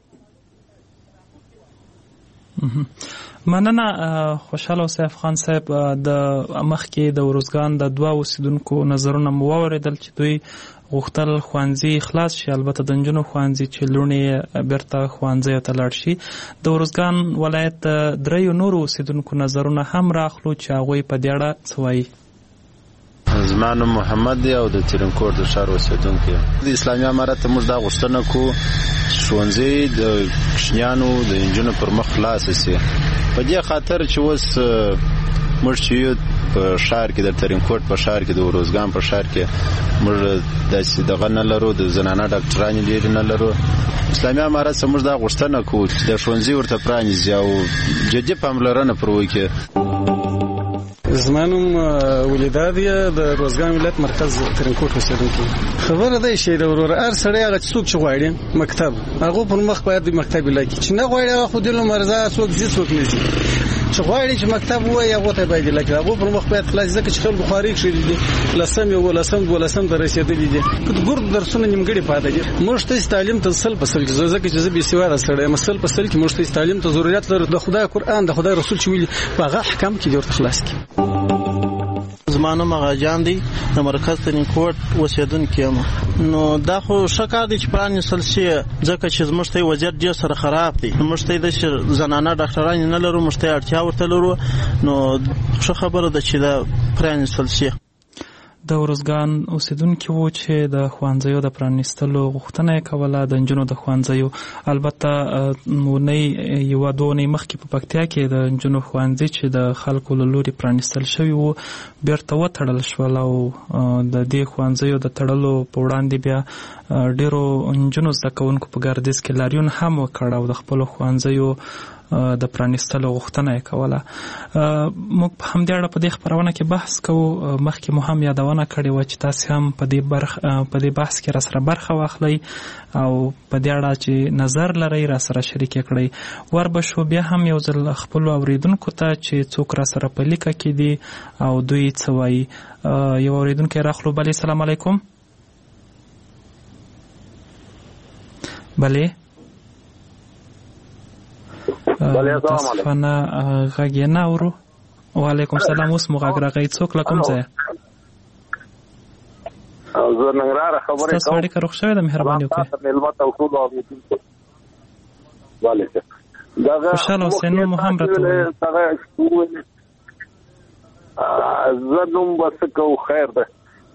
مننه خوشحاله اوسئ افغان صاحب. د مخکې د ورزګان د 2 اوسیدونکو نظرونه مو واورېدل چې دوی غوښتل ښوونځي خلاص شي، البته د نجونو ښوونځي چې لوڼې بیرته ښوونځیو ته لاړ شي. د ورزګان ولایت د 3 نورو اوسیدونکو نظرونه هم راخلو چې هغوی په دې اړه څه وایي. زما نوم محمد دی او د ترینکوټ د ښار اوسیدونکی یم. د اسلامي امارت ته موږ دا غوښتنه کوو چې ښوونځي د کوچنیانو د نجونو پر مخ خلاص شي، په دې خاطر چې اوس موږ چې یو په ښار کې د ترینکوټ په ښار کې د ورزګان په ښار کې موږ داسې دغه نه لرو، د زنانه ډاکټرانې ډېرې نه لرو. اسلامي امارت څخه موږ دا غوښتنه کوو چې د ښوونځي ورته پرانیزي او جدي پاملرنه پر وکړي. زما نوم ولیداد دی، د روزګان ولایت مرکز ترینکوټ اوسیدونکی. خبره ده چې د ورور هر سړی هغه څوک چې غواړي مکتب هغه پر مخ باید د مکتب لکه چې نه غواړي هغه خو د مرزا څوک زی څوک نشي چې غواړي چې مکتب وای هغه ته باید لکه هغه پر مخ باید خلاص ځکه چې خلک خارج شي دي لسم یو لسم ته رسیدلي دي ګور درسونه نیمګړي پاتې دي. موږ ته تعلیم ته سل په سل کې ځکه چې زه به سیواره سره مسل په سل کې موږ ته تعلیم ته ضرورت لري، د خدای قرآن د خدای رسول چې ویلي هغه احکام کې ورته خلاص کی. زما نوم غاجان دی، د مرکز ترینکوټ اوسیدونکی یم. نو دا خو ښه کار دی چې پرانیستل شي ځکه چې زموږ ته وضعیت ډېر سره خراب دی، موږ ته د زنانه ډاکټرانې نه لرو، موږ ته اړتیا ورته لرو. نو ښه خبره ده چې دا پرانیستل شي. د ورزګان اوسیدونکي وو چې د ښوونځیو د پرانیستلو غوښتنه یې کوله، د نجونو د ښوونځیو. البته اونۍ 1-2 اونۍ مخکې په پکتیا کې د نجونو ښوونځي چې د خلکو له لوري پرانیستل شوي وو بیرته وتړل شول، او د دې ښوونځیو د تړلو په وړاندې بیا ډېرو نجونو زده کوونکو په ګردیز کې لاریون هم وکړ او د خپلو ښوونځیو د پرانیستلو غوښتنه یې کوله. موږ په همدې اړه په دې خپرونه کې بحث کوو. مخکې مو هم یادونه کړې وه چې تاسې هم په دې بحث کې راسره برخه واخلئ او په دې اړه چې نظر لرئ راسره شریک کړئ. ور به شو بیا هم یو ځل خپلو اورېدونکو ته چې څوک راسره په لیکه کې دي او دوی څه وایي. یو اورېدونکی راخلو. بلې سلام علیکم. بلې متاسفانه غږ یې نه اورو. وعلیکم سلام. اوس مو غږ راغی. څوک له کوم ځایه؟ زه ننګرهار خبرې کوم. ستاسو اړیکه روغ شوې ده؟ مهرباني وکړئ. خوشحاله اوسئ. نوم مو هم راته ووایئ. زه نوم به څه کوو خیر ده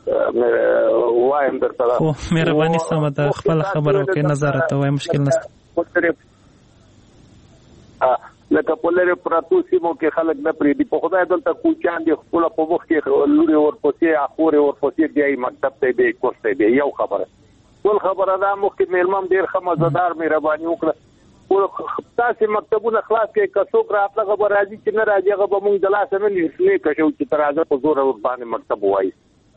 وایم درته. خو مهرباني سمه ده خپله خبره وکړئ، نظر راته ووایئ، مشکل نشته. لکه په لرې پراتو سیمو کې خلک نه پرېږدي، په خدای دلته کوچیان دي خپله په مخ کې لورې ورپسې اخورې ورپسې بیایي مکتب ته بیایي کورس ته بیایي. یو خبره بل خبره دا مخکې میلمه ډېر ښه مزهدار مهرباني وکړه تاسو مکتبونه خلاص کې کڅوک راتلغه به راځي چې نه راځي هغه به موږ د لاسه نه کښو چې تر هغه په زور ور باندې مکتب وایي.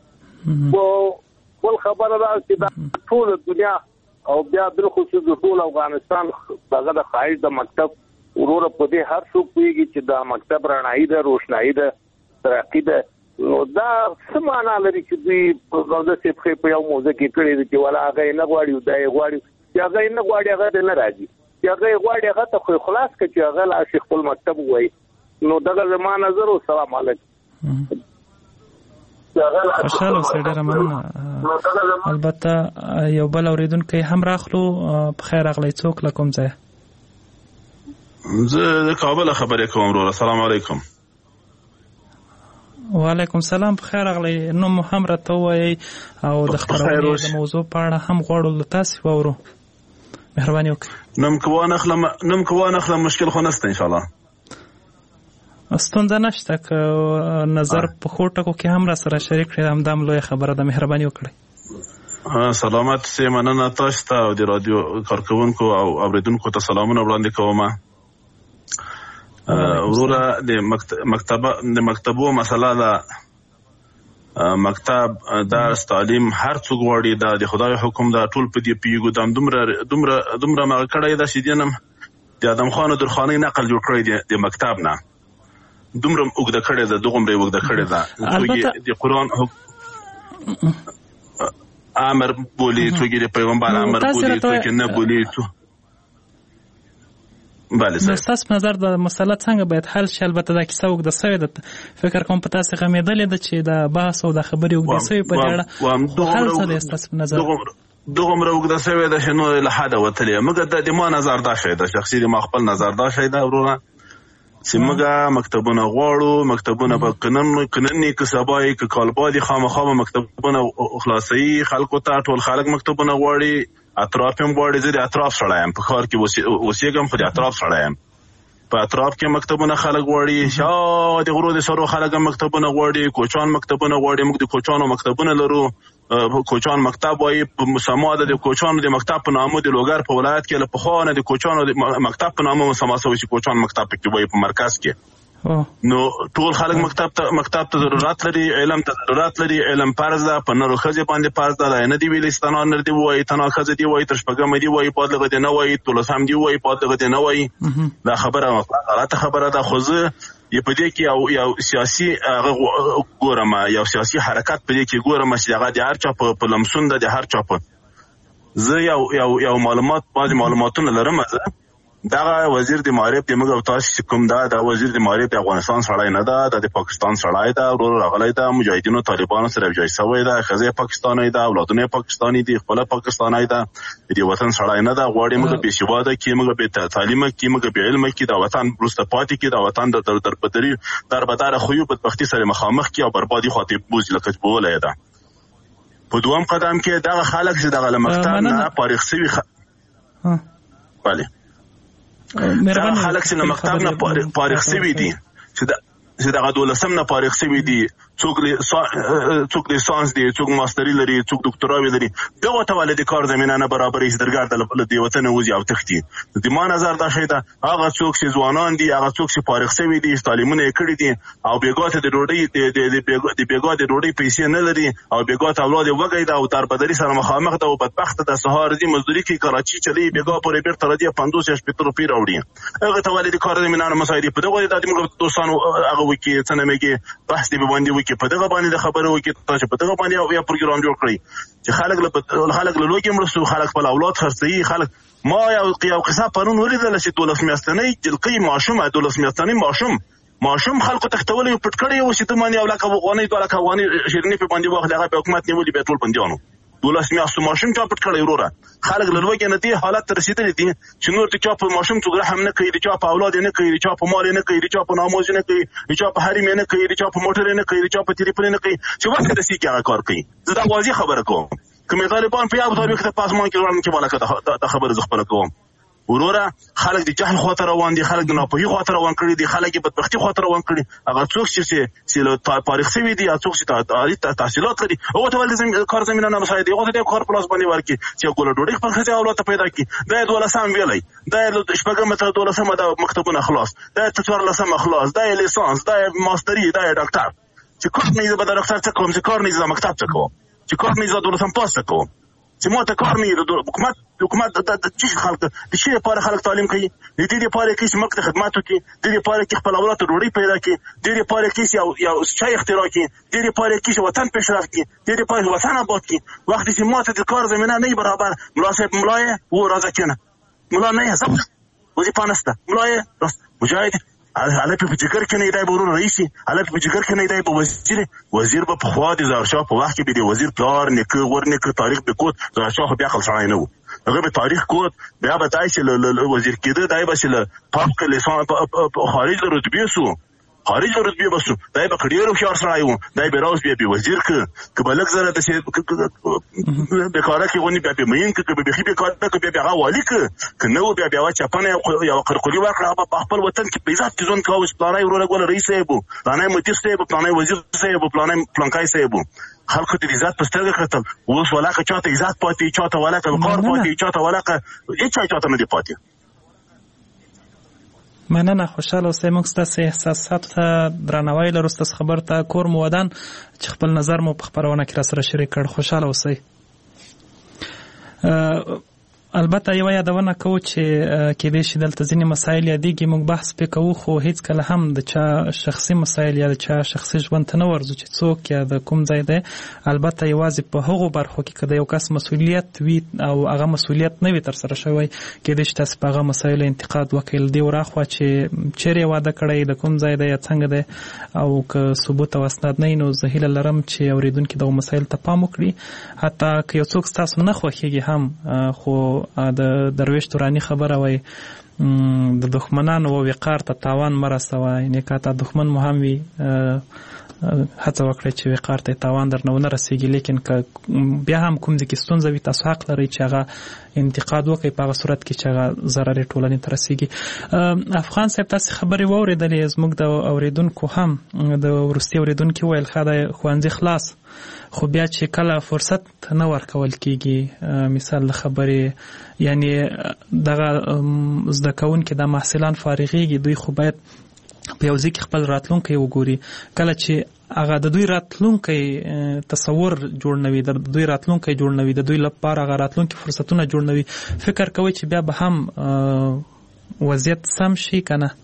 ول خبره ده چې دا ټول دنیا او بیا بل خصوص ټول افغانستان هغه د خایز د مکتب ورور په دې هر څوک پیږي چې دا مکتب رڼایي ده روشنایي ده ترقی ده. نو دا سمانا لري چې دوی په داسې په یو موضوع کې کړی دي چې ولا هغه نه غواړي دا یې غواړي چې هغه نه غواړي هغه نه راځي چې هغه غواړي هغه ته خلاص کړي چې هغه لا شیخ خپل مکتب وایي. نو دغه زما نظر او سلام علیکم. خوشاله اوسئ، ډېره مننه. البته یو بل اورېدونکی هم راخلو. په خیر راغلی. څوک له کوم ځایه؟ زه د کابل خبرې کوم وروره. السلام علیکم. وعلیکم السلام. په خیر راغلی. نوم مو هم راته ووایئ او د خپرونې د موضوع په اړه هم غواړو له تاسې واورو. مهرباني وکړئ. نوم که وانخلم مشکل خو نشته انشاءالله. ستونزه نشته. که نظر په ښو ټکو کې هم را سره شریک کړئ همدا هم لویه خبره ده. مهرباني وکړئ. سلامت سي. مننه تاسو ته او د رادیو کارکوونکو او اوریدونکو ته سلامونه وړاندې کوم. وروره د مکتبو مسله ده. مکتب درس تعلیم هر څوک غواړي. دا د خدای حکم ده. ټول په دې پیږو. دومره مغه کړی ده چې دینم د ادم خان درخانۍ نقل جوړ کړی دی د مکتب نه. دومره وګړه کړی ده. دومره وګړه کړی ده. څوک د قرآن امر بولی، څوک د پیغمبر امر بولی، څوک نه بولی. بله د ستاسو په نظر د مسله څنګه باید حل شي؟ البته دا کیسه اوږده سوې ده. فکر کوم په تاسې غمېدلې ده چې د بحث او د خبرې اوږدې سوې په دې اړه حل څه دی ستاسو په نظر؟ دومره اوږده سوې ده چې نو له حده وتلې. مګر د ما نظر دا شی ده، شخصي د ما خپل نظر دا شی ده وروره چې موږ مکتبونه غواړو. مکتبونه به کننې که سبا یې که کالبا دي خامخا به مکتبونه خلاصوي خلکو ته. ټول خلک مکتبونه غواړي. اطراف هم غواړي. زه د اطراف سړی یم. په ښار کې اوسېږم خو د اطراف سړی یم. په اطراف کې مکتبونه خلک غواړي. شا د غرو د سرو خلک هم مکتبونه غواړي. کوچان مکتبونه غواړي. موږ د کوچانو مکتبونه لرو. کوچان مکتب وایي په مسما ده. د کوچانو د مکتب په نامه د لوګر په ولایت کې له پخوا نه د کوچانو د مکتب په نامه مسما شوی چې کوچان مکتب پکې وایي په مرکز کې. نو ټول خلک مکتب ته ضرورت لري. علم ته ضرورت لري. علم فرض ده. په نرو ښځې باندې فرض ده. دا نه دی ویلي ستنا نر دی وایي، تنا ښځه دی وایي، تر شپږمه دی وایي، پاتلغه دی نه وایي، تولسم دی وایي، پاتلغه دی نه وایي. دا خبره غلطه خبره ده. خو زه په دې کې یو سیاسي ګورم، یو سیاسي حرکت په دې کې ګورم چې هغه د هر چا په لمسون ده. د هر چا په زه یو بعضې معلوماتونه لرم. دغه وزیر د معارف د موږ او تاسو کوم ده، دا وزیر د معارف د افغانستان سړی نه ده. د پاکستان سړی ده. ورور راغلی ده. مجاهدینو طالبانو سره یوځای شوی ده. ښځې پاکستاني ده. اولادونه پاکستاني دي. خپله پاکستاني ده. د وطن سړی نه ده. غواړي موږ بې سواده کړي، موږ بې تعلیمه کړي، موږ بې علمه کړي، د وطن وروسته پاتې کړي، د وطن د دربداره خویو بدبختي سره مخامخ کړي او بربادي خواته بوځي لکه چې بولی ده. په دوم قدم کې دغه خلک چې دغه له مکتب نه فارغ شوي بله دغه خلک چې له مکتب نه فارغ شوي دي چې دغه 12 نه فارغ شوي دي، څوک لیسانس دي، څوک ماستري لري، څوک ډاکټراوي لري، دغه ته ولې د کار زمینه نه برابرې چې درګرد له دې وطن وځي او تښتي. د ما نظر دا شی ده هغه څوک چې ځوانان دي، هغه څوک چې فارغ شوي دي، تعلیمونه یې کړي دي او بیګا ته د ډوډۍ پیسې نه لري او بیګا ته اولاد یې وږی ده او دربدري سره مخامخ ده او بدبخته ده. سهار ځي مزدوري کوي، کراچي چلي، بیګا پورې بیرته راځي 50 یا 70 روپۍ راوړي. هغه ته ولې د کار زمینه نه مساعدې په دغه د موږ دوستانو هغه وکي څه نه مګي بحث دی باندې وکي په دغه باندې د خبرو وکي چې په دغه باندې یو پروګرام جوړ کړی چې خلک له لوګي مرسو، خلک په اولاد خرڅي. خلک ما یو قصه پرون ولیدل چې 12 میاشتنۍ جلقۍ ماشومه 12 میاشتنۍ ماشوم خلکو تختولې پټ کړی او چې ته باندې یو لکه افغانۍ 2 لکه افغانۍ شیریني په باندې واخلې، هغه په حکومت نیولې به ټول بنديانو 12 میاشتو ماشوم چا پټ کړی وروره. خلک له لوګي نه دي حالت ته رسیدلي دي چې نور د چا په ماشوم څوک رحم نه کوي، د چا په اولاد نه کوي، د چا په مال نه کوي، د چا په ناموز نه کوي، د چا په حریم نه کوي، د چا په موټر نه کوي، د چا په تلیفون نه کوي، چې وخت د سې کې هغه کار کوي. زه دا واضح خبره کوم. کومې طالبان په یو طریق ته پاسمان کې ورن کې ولا کده خبره زغ خبره کوم. وروره خلک د جهل خواته روان دي، خلک د ناپوهي خواته روان کړي دي، خلک د بدبختي خواته روان کړي. هغه څوک چې فارغ شوي دي، څوک چې عالي تحصیلات لري، هغه ته ولې کار زمینه نه مساعد دي، هغه ته کار په لاس باندې ورکړي چې ګوله ډوډۍ خپل ښځې اولاد ته پیدا کړي. دا یې 12 ویلی، دا یې شپږمه تر 12 د مکتبونه خلاص، دا یې 14 خلاص، دا یې لیسانس، دا یې ماستري، دا یې ډاکټر. چې کار نه یې به د ډاکټر څه کوم، چې کار نه یې د مکتب څه کوم، چې کار نه یې د 12 پاس څه کوم، چې ما ته کار نه یې د حکومت د چې خلک د شي لپاره خلک تعلیم کوي، د دې لپاره کې چې ملک ته خدمت وکړي، د دې لپاره کې خپل اولاد ته ډوډۍ پیدا کړي، د دې لپاره کې چې یو چای اختراع کړي، د دې لپاره کې چې وطن پیشرفت کړي، د دې لپاره چې وطن آباد کړي. وخت چې ما ته د کار زمینه نه برابر، ملا صاحب ملا یې و راځه کېنه، ملا نه یې زبر وظیفه نشته، ملا یې مجاهد علي په فکر کې نه دی ورور رئیسي، علي په فکر کې نه دی په وزیر په خوا د زارشاه په وخت کې به د وزیر پلار نیکه ورنیکه تاریخ به کوت زارشاه بیا خل سړی نه وو، هغه به تاریخ کوت بیا به تای چې وزیر کېده دای به چې پاک لیسان خارج له رتبه سو، خارج له رتبه بسو دای به کډیر او شهر سړی وو، دای به راوس بیا به وزیر که بلک زره د بیکاره کې ونی بیا به مین کې به بخي بیکاره کې بیا هغه والی که نو بیا بیا چپنه یو قرقلی ورکړه په خپل وطن کې په عزت ځون کاوه، پلانای ورور غول رئیس صاحب، پلانای مدیر صاحب، پلانای وزیر صاحب، پلانای پلانکای صاحب، خلکو ته عزت په سترګه کتل. اوس ولاکه چاته عزت پاتې، چاته ولاکه وقار پاتې، چاته ولاکه هیڅ چاته نه دی پاتې. مننه، خوشاله اوسئ. موږ ستاسو احساساتو ته درناوی لرو. ستاسو خبر ته کور مو ودان چې خپل نظر مو په خبرونه کې را سره شریک کړ. خوشاله اوسئ. البته یو یادونه کوو چې کېدای شي دلته ځینې مسایل یادېږي، موږ بحث پې کوو، خو هیڅکله هم د چا شخصي مسایل یا د چا شخصي ژوند ته نه ورځو چې څوک یا د کوم ځای دی. البته یوازې په هغو برخو کې که د یو کس مسؤلیت وي او هغه مسؤلیت نه وي ترسره شوی، کېدای شي تاسو په هغه مسایلو انتقاد وکړئ له دې وراخوا چې چیرې واده کړی، د کوم ځای دی یا څنګه دی، او که ثبوت او اسناد نه وي نو زه هیله لرم چې اورېدونکي دغو مسایلو ته پام وکړي. حتی که یو څوک ستاسو نه خوښېږي هم، خو د درویش توراني خبره وای د دښمنانو و وقار ته تاوان مه رسوه، یعنې که تا دښمن مو هم وي هڅه وکړئ چې وقار ته تاوان درنه ونه رسېږي. لیکن که بیا هم کوم ځای کې ستونزه وي تاسو حق لرئ چې هغه انتقاد وکړئ په هغه صورت کې چې هغه ضرر ټولنې ته رسېږي. افغان صاحب تاسې خبرې واورېدلې، زموږ د اورېدونکو هم د وروستي اورېدونکي وویل ښه دی ښوونځي خلاص، خو بیا چې کله فرصت نه ورکول کېږي، مثال د خبرې یعنی دغه زده کوونکي د محصلان فارغېږي، دوی خو باید په یو ځای کې خپل راتلونکی وګوري. کله چې هغه د دوی راتلونکی تصور جوړ نه وي، د دوی راتلونکی جوړ نه وي، د دوی لپاره هغه راتلونکي فرصتونه جوړ نه وي، فکر کوئ چې بیا به هم وضعیت سم شي که نه؟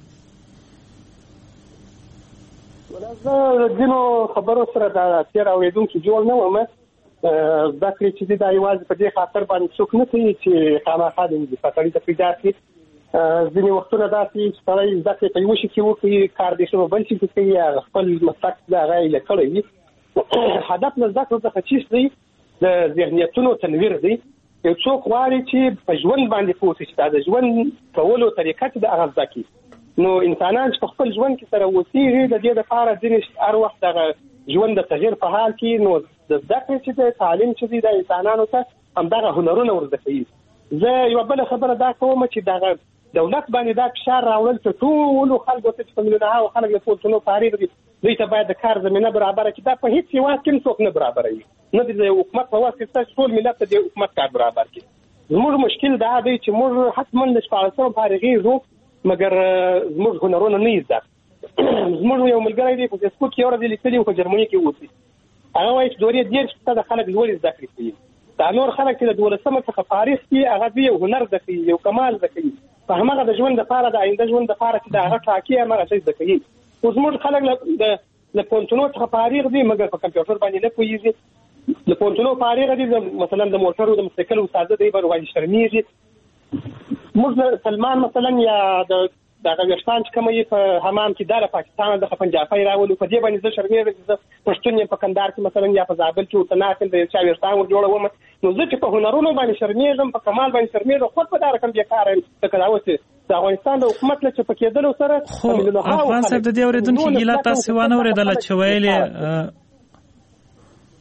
زه ځینو خبرو سره د تېر اورېدونکي جوړ نه وم. زده کړې چې دي دا یوازې په دې خاطر باندې څوک نه کوي چې خامخا د وظیفه سړي ته پیدا کړي. ځینې وختونه داسې چې سړی زده کړې په یوه شي کې وکړي، کار دې ښه په بل شي کې کوي، یا خپل مسلک د هغه یې له کړی وي. هدف له زده کړو څخه چیست دی؟ د ذهنیتونو تنویر دی. یو څوک غواړي چې په ژوند باندې پوه شي، چې دا د ژوند کولو طریقه چې د هغه زده کړي. نو انسانان چې په خپل ژوند کې سره اوسېږي، د دې لپاره ځینې هر وخت دغه ژوند د تغییر په حال کې، نو د زده کړې چې د تعلیم چې دی د انسانانو ته همدغه هنرونه ورزده کوي. زه یوه بله خبره دا کوم چې دغه دولت باندې دا فشار راوړل چې ټولو خلکو ته چې په میلیونها خلک د پوهنتونونو فارغ دي، دوی ته باید د کار زمینه برابره کړي. دا په هېڅ هېواد کې څوک نه برابروي، نه د حکومت په وس کې چې ټول ملت ته د حکومت کار برابر کړي. زموږ مشکل دا دی چې موږ حتما د 1400 فارغېږو، مګر زموږ هنرونه نه یې زده. زموږ یو ملګری دی په فیسبوک کې یو ورځ لیکلي و په جرمني کې اوسي، هغه وایي چې 2.5% خلک لوړې زده کړې کوي، دا نور خلک چې د 12 څخه فارغ دي هغه دوی یو هنر زده کوي، یو کمال زده کوي، په هماغه د ژوند لپاره د آینده ژوند لپاره چې د هغه ټاکي هماغه شی زده کوي. خو زموږ خلک له پوهنتونو څخه فارغ دي مګر په کمپیوټر باندې نه پوهېږي. له پوهنتونو فارغ دي، مثلا د موټرو د موټرسایکل استاده دی به ورباندې شرمېږي. موږ سلمان مثلا یا دغه ویښتان چې کومه یې په حمام کې دا له پاکستانه دغه پنجابی راولو، په دې باندې زه شرمېږم چې زه پښتون یم، په کندهار کې مثلا یا په زابل کې ورته ناست یم د یو چا ویښتان ور جوړوم. نو زه چې په هنرونو باندې شرمېږم، په کمال باندې شرمېږم، خود په دا رقم بېکاره یم. لکه دا اوس د افغانستان د حکومت له چپه کېدلو سره افغان صاحب د دې اورېدونکي ګیله تاسې وانه اورېدله چې ویل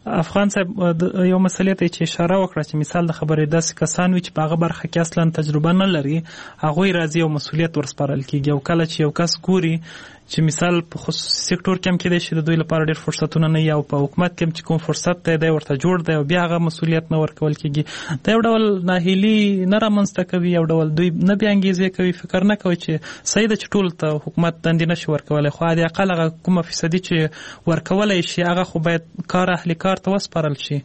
افغان صاحب یو مسلې ته چې اشاره وکړه چې مثال د خبرې داسې کسان وي چې په هغه برخه کې اصلا تجربه نه لري هغوی راځي او مسؤلیت ورسپارل کېږي او کله چې یو کس ګوري چې مثال په خصوصي سکتور کې هم کېدای شي د دوی لپاره ډېر فرصتونه نه وي او په حکومت کې هم چې کوم فرصت دی ورته جوړ دی او بیا هغه مسؤلیت نه ورکول کېږي دا یو ډول ناهیلي نه رامنځته کوي یو ډول دوی نه بیا انګېزې کوي فکر نه کوي چې صحیح ده چې ټولو ته حکومت دندې نه شي ورکولی خو حد اقل هغه کومه فیصدي چې ورکولی شي هغه خو باید کار اهل کار ته وسپارل شي.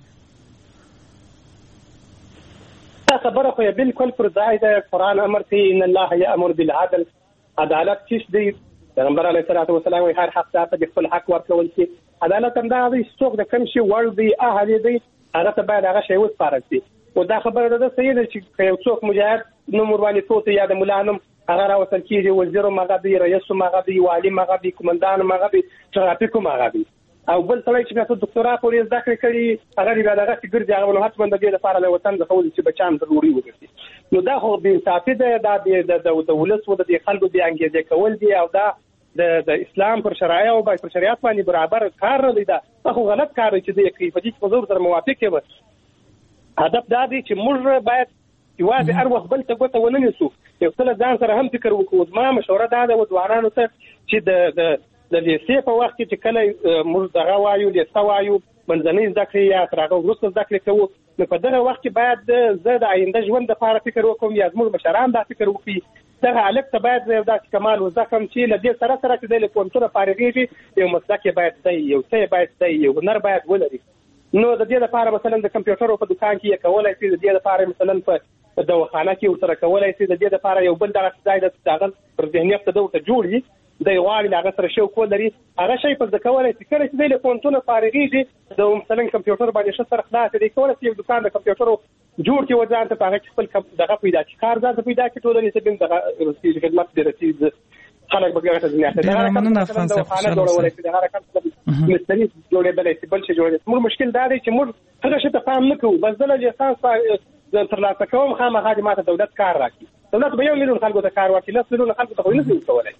خبره خو بالکل پر ځای ده. قرآن امر کوي ان الله یأمر بالعدل. عدالت څه دی؟ پیغمبر علیه الصلاۃ والسلام هر حق ته خپل حق ورکول شي. عدالت هم دا دی څوک د کوم شي وړ دی اهل دی هغه ته باید هغه شی وسپارل شي. او دا خبره ده صحیح ده چې یو څوک مجاهد نوم ورباندې توته یا د مولا نوم هغه راوستل کېږي وزیر مغه دی رئیس مغه دی والی مغه دی قومندان مغه دی ټرافیک مغه دی او بل سړی چې تاسو ډاکټرا پورې زده کړې کړي هغه بیا دغه فکر دی هغه نو هڅه بند دی لپاره له وطن د خولي چې بچان ضروري وګرځي. نو دا خو به انصافي ده دا د ولس و د خلکو دی انګیزه کول دی او دا د اسلام پر شرایع او پر شریعت باندې برابر کار نه دی. دا خو غلط کار دی چې د کیفیت په زور سره موافق وي. هدف دا دی چې موږ باید یوازې هر وخت بل ته ګوته ونه نیسو یو څه ځان سره هم فکر وکړو. ما مشوره دا ده ځوانانو ته چې د لیسې په وخت کې چې کله موږ دغه وایو لیسه وایو منځنۍ زده کړې یا تر هغه وروسته زده کړې کوو نو په دغه وخت کې باید زه د آینده ژوند دپاره فکر وکړم یا زموږ مشران دا فکر وکړي. دغه هلک ته باید یو داسې کمال وزده کړم چې له دې سره چې دی له پوهنتونه فارغېږي یو مسلک یې باید دی یو څه یې باید دی یو هنر باید ولري. نو د دې لپاره مثلا د کمپیوټرو په دکان کې یې کولی شي د دې لپاره مثلا په دواخانه کې ورسره کولی شي د دې لپاره یو بل دغه ځای د هغه پر ذهنیت ته ورته جوړ وي د غواړي هغه سره شوق ولري هغه شی په ځکه کولی شي کله چې دی له پوهنتونه فارغېږي د مثلا کمپیوټر باندې ښه سره خلاص دی کولی شي یو دکان د کمپیوټرو جوړ کړي ځان ته هغه خپل دغه پیدا کړي کار ځان ته پیدا کړي ټولنې ته دغه خدمت دی رسید خلک به ګټه ځنه اخلي. دا مننه افغان صاحب خوشاله اوسئ. دا حرکت مستری جوړېدلی شي. بل شي جوړېدلی موږ مشکل دا دی چې موږ هغه شي ته پام نه کوو. بس دله لیسانس ترلاسه کوم خامخا دې ماته دولت کار راکړي. دولت به 1 میلیون خلکو ته کار ورکړي 10 میلیون خلکو ته خو نه شي کولی.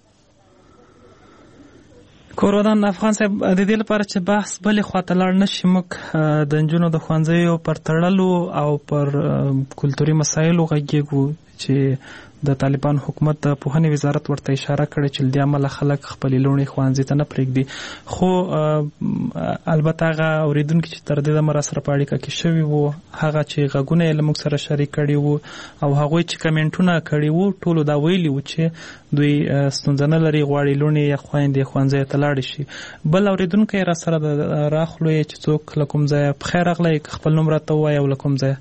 کورودان افغان صاحب د دې لپاره چې بحث بلې خواته لاړ نشي موږ د نجونو د ښوونځیو پر تړلو او پر کلتوري مسایلو غږیږو چې د طالبان حکومت د پوهنې وزارت ورته اشاره کړې چې د عمله خلک خپل لونې ښوونځي ته نه پرېږدي. خو البته هغه اوریدونکي چې تر دې دمه راسره په اړیکه کې شوي وو هغه چې غږونه یې له موږ سره شریک کړي وو او هغوی چې کمنټونه کړي وو ټولو دا ویلي وو چې دوی ستونزه نه لري غواړي لونې یا خویندې ښوونځیو ته لاړې شي. بل اوریدونکی راسره راخلو یې چې څوک له کوم ځایه پخیر راغلی خپل نوم راته ووایه او له کوم ځایه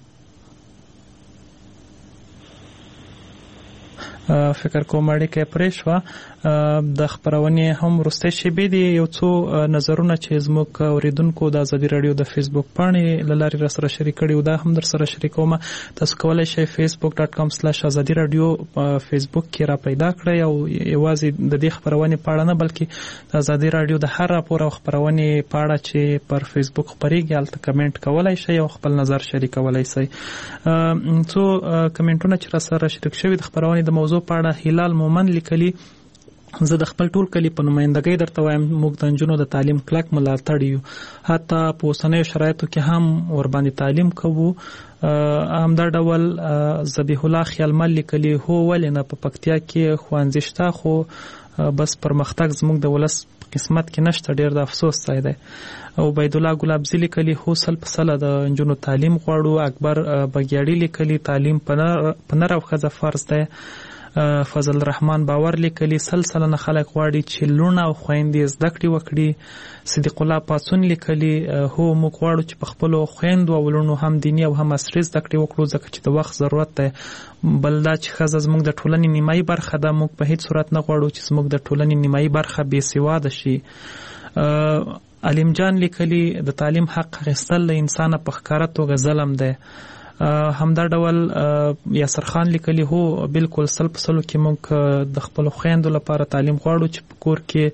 فکر کوم اړیکه پرې شوه. د خبرونې هم وروستۍ شیبې دي یو څو نظرونه چې زموږ اوریدونکو د ازادي راډیو د فیسبوک پاڼې له لارې راسره شریک کړي او دا هم در سره شریکوم. تاسو کولی شئ facebook.com/ازادي راډیو فیسبوک کې را پیدا کړئ او یوازې د دې خبرونې په اړه نه بلکې د ازادي راډیو د هر راپور او خبرونې په اړه چې پر فیسبوک خپرېږي هلته کمنټ کولی شئ او خپل نظر شریکولی شئ. څو کمنټونه چې راسره شریک شوي د خبرونې د موضوع په اړه هلال مومن لیکلي زه د خپل ټول کلی په نمایندګۍ درته وایم موږ د نجونو د تعلیم کلک ملاتړ یو حتی په اوسنیو شرایطو کې هم ورباندې تعلیم کوو. همدا ډول ذبیح الله خیالمل لیکلي هو ولې نه په پکتیا کې ښوونځي شته خو بس پرمختګ زموږ د ولس قسمت کې نشته ډېر د افسوس ځای دی. او عبید الله ګلابزی لیکلي هو سل په سله د نجونو تعلیم غواړو. اکبر بګیاړي لیکلي تعلیم په نر او ښځه فرض دی. فضل الرحمن باور لیکلي سلسله خلک غواړي چې لونه او خويندې زده کړې وکړي. صدیق الله پاسون لیکلي هو موږ غواړو چې په خپل خويندو او لونو هم دینی او هم عصري زده کړې وکړو ځکه چې د وخت ضرورت دی. بل دا چې ښځه زموږ د ټولنې نیمایي برخه ده موږ په هیڅ صورت نه غواړو چې زموږ د ټولنې نیمایي برخه بې سواده شي. علیم جان لیکلي د تعلیم حق اخیستل له انسانه په ښکاره توګه ظلم دی. همدا ډول یاسر خان لیکلي هو بالکل 100% کې موږ د خپل خويندو لپاره تعلیم غواړو چې په کور کې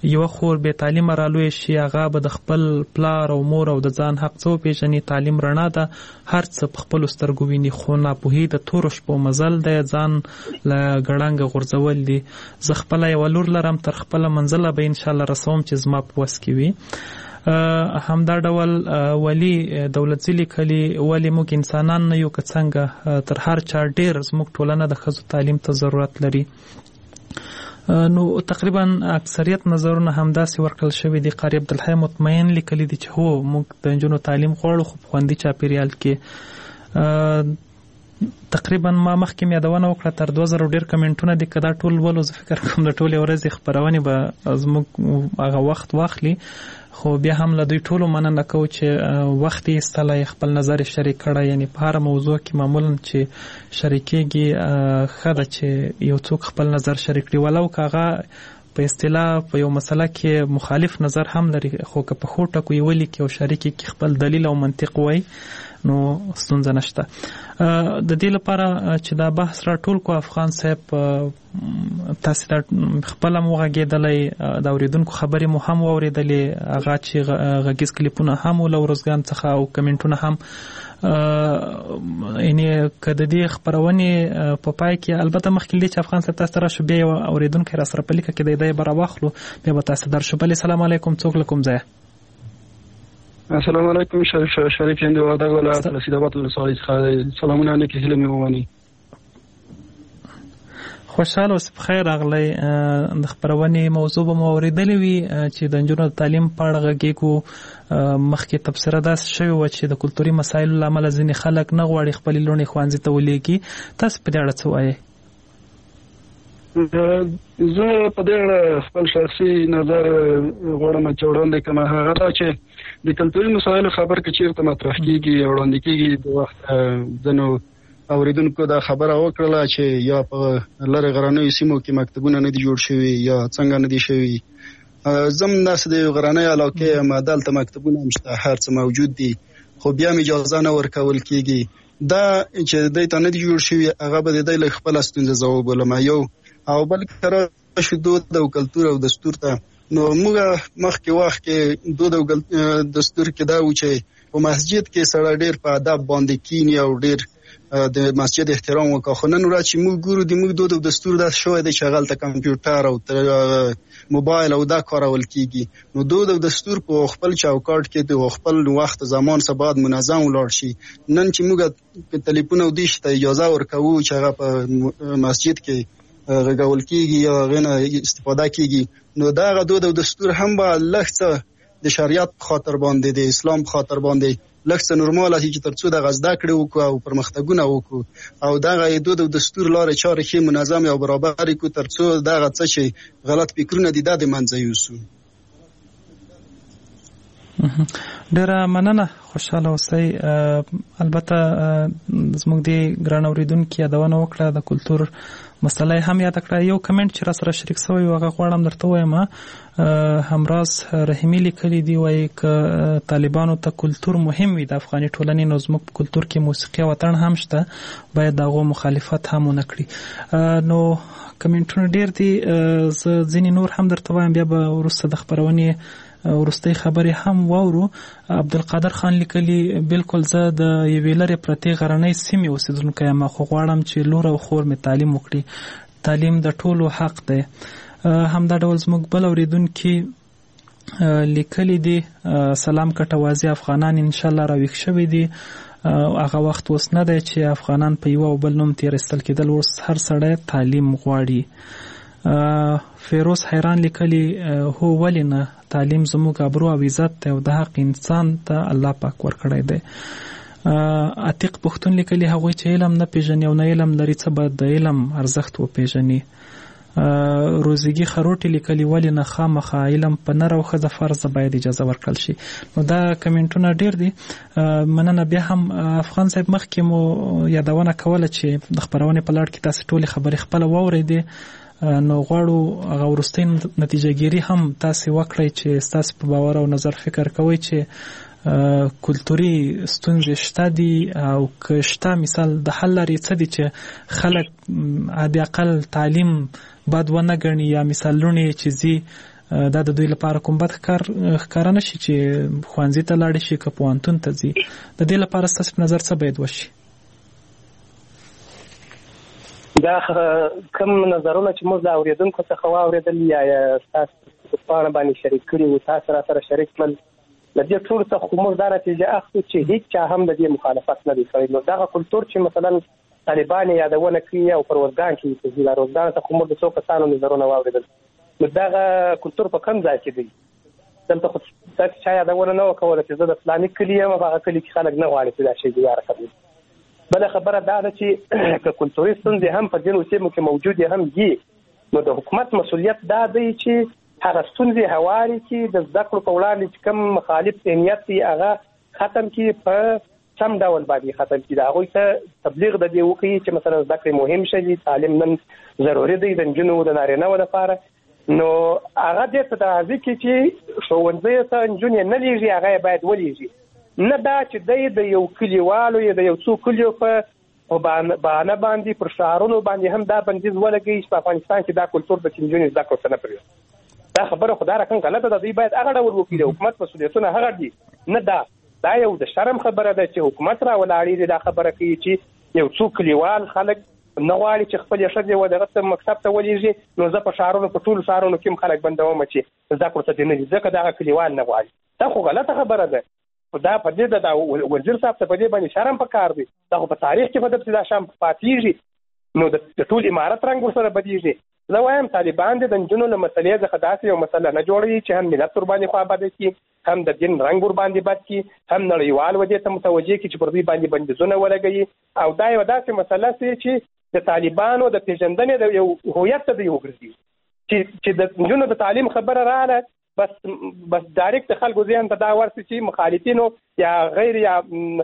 یو خور به تعلیم رالوي شي هغه به د خپل پلار او مور او د ځان حق څو پیژني. تعلیم رڼا ده، هر څه په خپل سترګو ویني، خو ناپوهي د تور شپو مزل دی، ځان له ګړنګ غورځول دي. زه خپل یو لور لرم، تر خپل منزله به ان شاء الله رسوم چې زما په وس کې وي. همدا ډول ولی دولت ځلی کلی ولی موږ انسانان نه یو که څنګه تر هر چا ډیر زموږ ټولنه د ښځو تعلیم ته ضرورت لري. نو تقریبا اکثریت نظرونه همداسې ورکړل شوي دي. قاری عبدالحی مطمئن لیکلی دي چې هو موږ د نجونو تعلیم غواړو خو په خوندي چاپیریال کې. تقریبا ما مخکې یادونه وکړه تر 2000 ډیر کمنټونه دي. که دا ټول ولو زه فکر کوم د ټولې ورځې خپرونې به زموږ هغه وخت واخلي، خو بیا هم له دوی ټولو مننه کوو چې وخت یې ایستلی، خپل نظر یې شریک کړی. یعنی په هره موضوع کې معمولا چې شریکېږي ښه ده چې یو څوک خپل نظر شریک کړي، ولو که هغه په اصطلاح په یو مسله کې مخالف نظر هم لري، خو که په ښو ټکو یې ولیکي او شریک یې خپل دلیل او منطق وایي نو ستونزه نشته. د دې لپاره چې دا بحث راټول کو افغان صاحب تاسو د خپل موغږیدلې د اوریدونکو خبرې مو هم اوریدلې، هغه چې غږیز کلیپونه هم ول ورزګان څخه او کمنټونه هم. یعنی کله دې خبرونه په پای کې البته مخکې چې افغان صاحب تاسو را شو بیا اوریدونکو را سره پلیکه کې د دې برا واخلو بیا به تاسو در شو. بل السلام علیکم، څوک لکم ځای؟ السلام علیکم. شریف هند وردګ ولایت رسیداباد ولسوالۍ څخه سلامونه علیکم. هیله مې ومني. خوشاله اوسئ، بخیر راغلی. د خبرونې موضوع به مو اورېدلې وي چې د نجونو د تعلیم په اړه غږیږو. مخکې تبصره داسې شوې وه چې د کلتوري مسایلو له امله ځینې خلک نه غواړي خپلې لوڼې ښوونځي ته ولېږي. تاسو په دې اړه څه وایئ؟ زه په دې اړه خپل شخصي نظر غواړم چې وړاندې کړم. هغه دا چې د کلتوري مسایلو خبر که چیرته مطرح کیږي او وړاندې کیږي، د وخت ځینو اوریدونکو دا خبره وکړله چې یا په لرې غرنیو سیمو کې مکتبونه نه دي جوړ شوي یا څنګه نه دي شوي. زم داسې د غرنۍ علاقې یم، دلته مکتبونه هم شته، هر څه موجود دي، خو بیا هم اجازه نه ورکول کیږي. دا چې دوی ته نه دي جوړ شوي هغه به د دوی له خپله ستونزه زه وبولم. یو او بل کره شو دود او کلتور او دستور ته. نو موږ مخکې وخت کې دود او دستور کې دا و چې په مسجد کې سره ډیر په ادب باندې کینی او ډیر د مسجد احترام وکړو. خو نن ورځ چې موږ ګورو د موږ دود او دستور دا شوی دی چې هغلته کمپیوټر او موبایل او دا کارول کیږي. نو دود او دستور په خپل چوکاټ کې د خپل وخت زمان څخه بعد منظم ولاړ شي. نن چې موږ په ټلیفون او دیش ته اجازه ورکوو چې هغه په مسجد کې غږول کیږي یا غنه استفاده کیږي، نو دا غدود او دستور هم به لږ د شریعت په خاطر باندې د اسلام په خاطر باندې لږ نورمال چې ترڅو د غزدا کړو او پرمختګونه وکړو او دا غدود او دستور لارې چارې کې منظم او برابر کو ترڅو دا څه چې غلط فکرونه دي د منځ یوسو. ډیره مننه، خوشاله اوسئ. البته زموږ د ګران اوریدونکو یادونه وکړه د کلتور مسله هم یاد کړه. یو کمنټ چې را سره شریک شوی هغه غواړم درته وایم. همراز رحیمی لیکلی دی وایي که طالبانو ته کلتور مهم وي د افغاني ټولنې، نو زموږ په کلتور کې موسیقي وطن هم شته، باید دغه مخالفت هم ونه کړي. نو کمنټونه ډیر دي، زه ځینې نور هم درته وایم بیا به وروسته د خبرونې ورستۍ خبرې هم واورو. عبدالقادر خان لیکلی بالکل زه د یوې لرې پرتې غرنۍ سیمې اوسېدونکی یم، خو غواړم چې لور او خور مې تعلیم وکړي. تعلیم د ټولو حق دی. همدا ډول زموږ بل اوریدونکي لیکلی دي سلام کټوازي افغانان انشاءالله راویښ شوي دي. هغه وخت اوس نه دی چې افغانان په یو او بل نوم تېرېستل کېدل، اوس هر سړی تعلیم غواړي. فیروز حیران لیکلی هو ولې نه، تعلیم زموږ ابرو او عزت دی او د حق انسان ته الله پاک ورکړی دی. عتیق پښتون لیکلی هغوی چې علم نه پیژني او نه علم لري څه به د علم ارزښت وپیژني. روزګي خروټي لیکلی ولې نه، خامخا علم په نر او ښځه فرض باید اجازه ورکړل شي. نو دا کمنټونه ډیر دي. مننه. بیا هم افغان صاحب مخکې مو یادونه کوله چې د خبرونې په لړ کې تاسو ټولې خبرې خپله واورېدې، نو غواړو هغه وروستۍ نتیجه ګیري هم تاسو وکړئ چې تاسو په باور او نظر فکر کوئ چې کلتوري ستونزې شته دي او که شته مثال د حل لري څه دي چې خلک حد اقل تعلیم باید ونه ګڼي، یا مثالونه چې زی دا د دوی لپاره کوم بد ښکاره نشي چې ښوونځي ته لاړ شي که پوهنتون ته ځي. د دې لپاره ستاسو په نظر څه باید وشي؟ دا کوم نظرونه چې موږ د اورېدونکو څخه واورېدل یا تاسو په پاڼه باندې شریک کړي وو، تاسو را سره شریک کړل، د دې ټولو څخه موږ دا نتیجه اخلو چې هیڅ چا هم د دې مخالفت نه دی کړی. نو دغه کلتور چې مثلا طالبان یادونه کوي او پر روزګان کې چې د روزګان څخه موږ د څو کسانو نظرونه واورېدل، نو دغه کلتور په کوم ځای کې دی؟ دلته خو تاسو چا یادونه نه وکوله چې زه د فلاني کلي یم، هغه کلي کې خلک نه غواړي چې دا شی جوړ کړي. بله خبره دا ده چې که کلتوري ستونزې هم په ځینو سیمو کې موجودې هم دي، نو د حکومت مسؤلیت دا دی چې هغه ستونزې هواري کې د زده کړو په وړاندې چې کوم مخالف ذهنیت دی هغه ختم کړي، په سم ډول باندې ختم کړي. د هغوی ته تبلیغ د دې وکړي چې مثلا زده کړې مهم شي، تعلیم نن ضروري دی د نجونو د نارینه‌و لپاره. نو هغه دې ته راځي چې ښوونځیو ته نجونې نه لیږي، هغه باید ولیږي، نه دا چې دی د یو کلیوالو یا د یو څو کلیو په بهانه باندې پر شعارونو باندې هم دا بندیز ولګوي چې په افغانستان کې دا کلتور د نجونې زده کړو ته نه پرېږدي. دا خبره خو دا رقم غلطه ده. دوی باید هغه ډول وکړي، د حکومت مسؤلیتونه هغه دي، نه دا یو د شرم خبره ده چې حکومت را ولاړې دی دا خبره کوي چې یو څو کلیوال خلک نه غواړي چې خپل ښځې ودغه مکتب ته ولیږي، نو زه په ښارونو په ټولو ښارونو کې هم خلک بندوم چې زده کړو ته دې نه ځي ځکه دغه کلیوال نه غواړي. دا خو غلطه خبره ده. دا په دې د وزیر صاحب ته په دې باندې شرم پکار دی. دا خو په تاریخ کې په دې دا شرم پاتېږي، نو د ټول امارت رنګ ورسره بدیږي. زه وایم طالبان د نجونو له مسلې څخه داسې یو مسله نه جوړوي چې هم ملت ور باندې خوابده کړي، هم د دین رنګ ور باندې بد کړي، هم نړیوال ودې ته متوجه کړي چې پر دوی باندې بندیزونه ولګوي. او دا یو داسې مسله چې د طالبانو د پیژندنې د یو هویت ته دی وګرځي چې د نجونو د تعلیم خبره رااله بس ډایرکټ خلکو ذهن ته دا ورسي چې مخالفینو یا غیر یا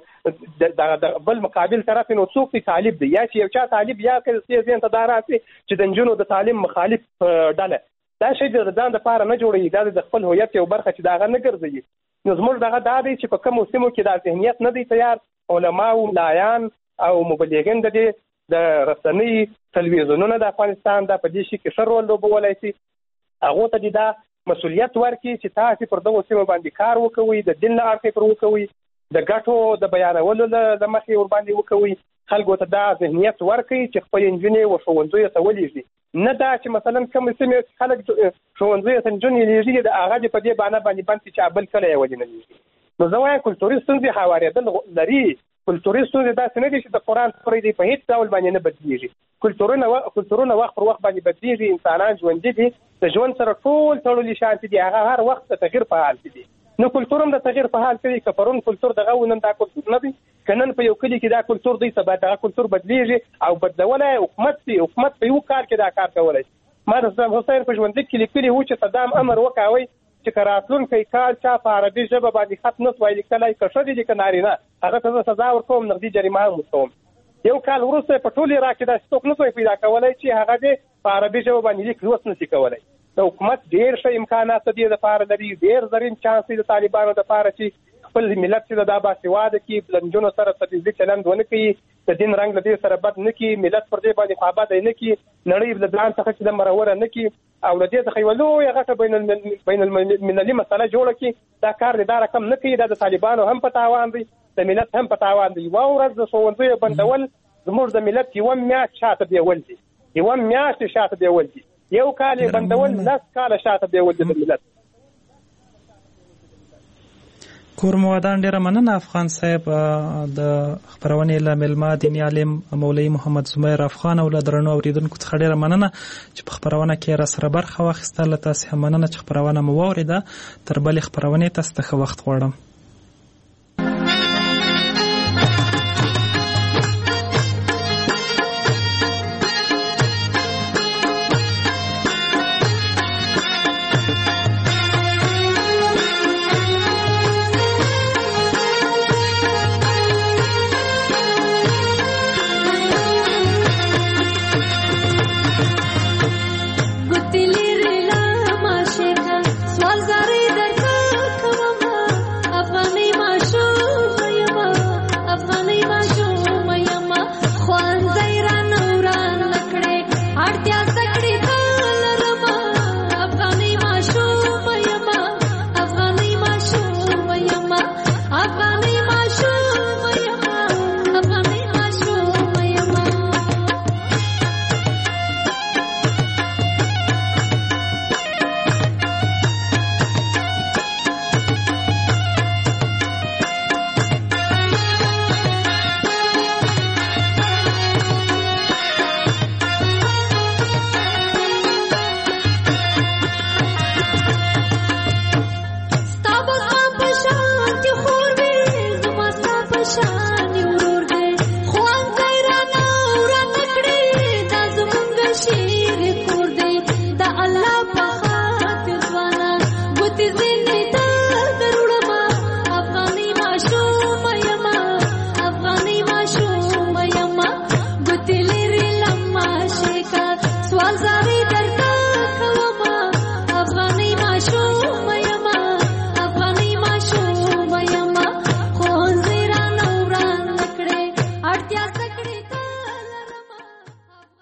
د بل مقابل طرف نو څوک دی طالب دی، یا چې یو چا طالب یا چې ذهن ته دا راسي چې د نجونو د تعلیم مخالف ډله. دا شی د ځان لپاره نه جوړوي، دا د خپل هویت یو برخه چې داغه نه ګرځي. نو زموږ دغه دا دی چې په کوم سیمو کې دا ذهنیت نه دی تیار، علما او ملایان او مبلغین د رسنۍ تلویزیونونه د افغانستان د په دې شي کې ښه رول لوبولی شي، هغه ته دا مسؤلیت ورکړي چې تاسو پر دغه سیمه باندې کار وکوي، د دین له اړخه پر وکوي، د ګټو د بیانولو د مخې ور باندې وکوي، خلکو ته دا ذهنیت ورکړي چې خپل نجونې و ښوونځیو ته ولیږي، نه دا چې مثلا کوم سیمې خلک ښوونځیو ته نجونې لیږي د هغه په دې بانه باندې بند چې بل کله یې ولې نه لیږي. نو زه وایم کلتوري ستونزې هوارېدل لري. کلتوري ستونزې داسې نه دي چې د قرآن سورې دی په هیڅ ډول باندې نه بدلېږي. کلتورونه وخت پر وخت باندې بدلېږي، انسانان ژوندي دي، د ژوند سره ټول تړلي شانتي دي، هغه هر وخت د تغییر په حال کې دي. نو کلتور هم د تغییر په حال کې دی. که پرون کلتور دغه و نن دا کلتور نه دی، که نن په یو کلي کې دا کلتور دی سبا دغه کلتور بدلېږي او بدلولی حکومت دی. حکومت په یو کال کې دا کار کولی. ما د صدام حسین په ژوندلیک کې لیکلي وو چې صدام امر وکاوی چې که راتلونکی کال چا په عربي ژبه باندې خط نه سوای لیکلی، که ښځې دي که نارینه، هغه ته زه سزا ورکوم، نغدي جریمه هم ورکوم. یو کال وروسته په ټول عراق کې داسې څوک نه سوی پیدا کولی چې هغه دې په عربي ژبه باندې لیک لوست نشي کولی. د حکومت ډېر ښه امکانات د دې دپاره لري، ډېر زرین چانس دی د طالبانو دپاره چې خپل ملت چې دا باسواده کړي، له نجونو سره تبعیضي چلند ونه کوي، د دین رنګ له دې سره بد نه کړي، ملت پر دې باندې خوابدی نه کړي، نړۍ له ځان څخه چې د مروره نه کړي او له دې څخه یوه لویه غټه بین المللي مسله جوړه کړي. دا کار دا رقم نه کوي. دا د طالبانو هم په تاوان دی، د ملت هم په تاوان دی. یوه ورځ د ښوونځیو بندول زموږ د ملت یوه میاشت شاته بیول دي، یوه میاشت شاته بیول دي، یو کال یې بندول 10 کاله شاته بیول دي د ملت. کورموادان ډیره مننه افغان صاحب د خبرونې له ملما دیني عالم مولوي محمد زمیر افغان او له درنو اوریدونکو څخه ډیره مننه چې په خبرونه کې را سره برخه واخیسته. له تاسو هم مننه چې خبرونه مو واوریده. تر بلې خبرونې تاسو ته ښه وخت غواړم.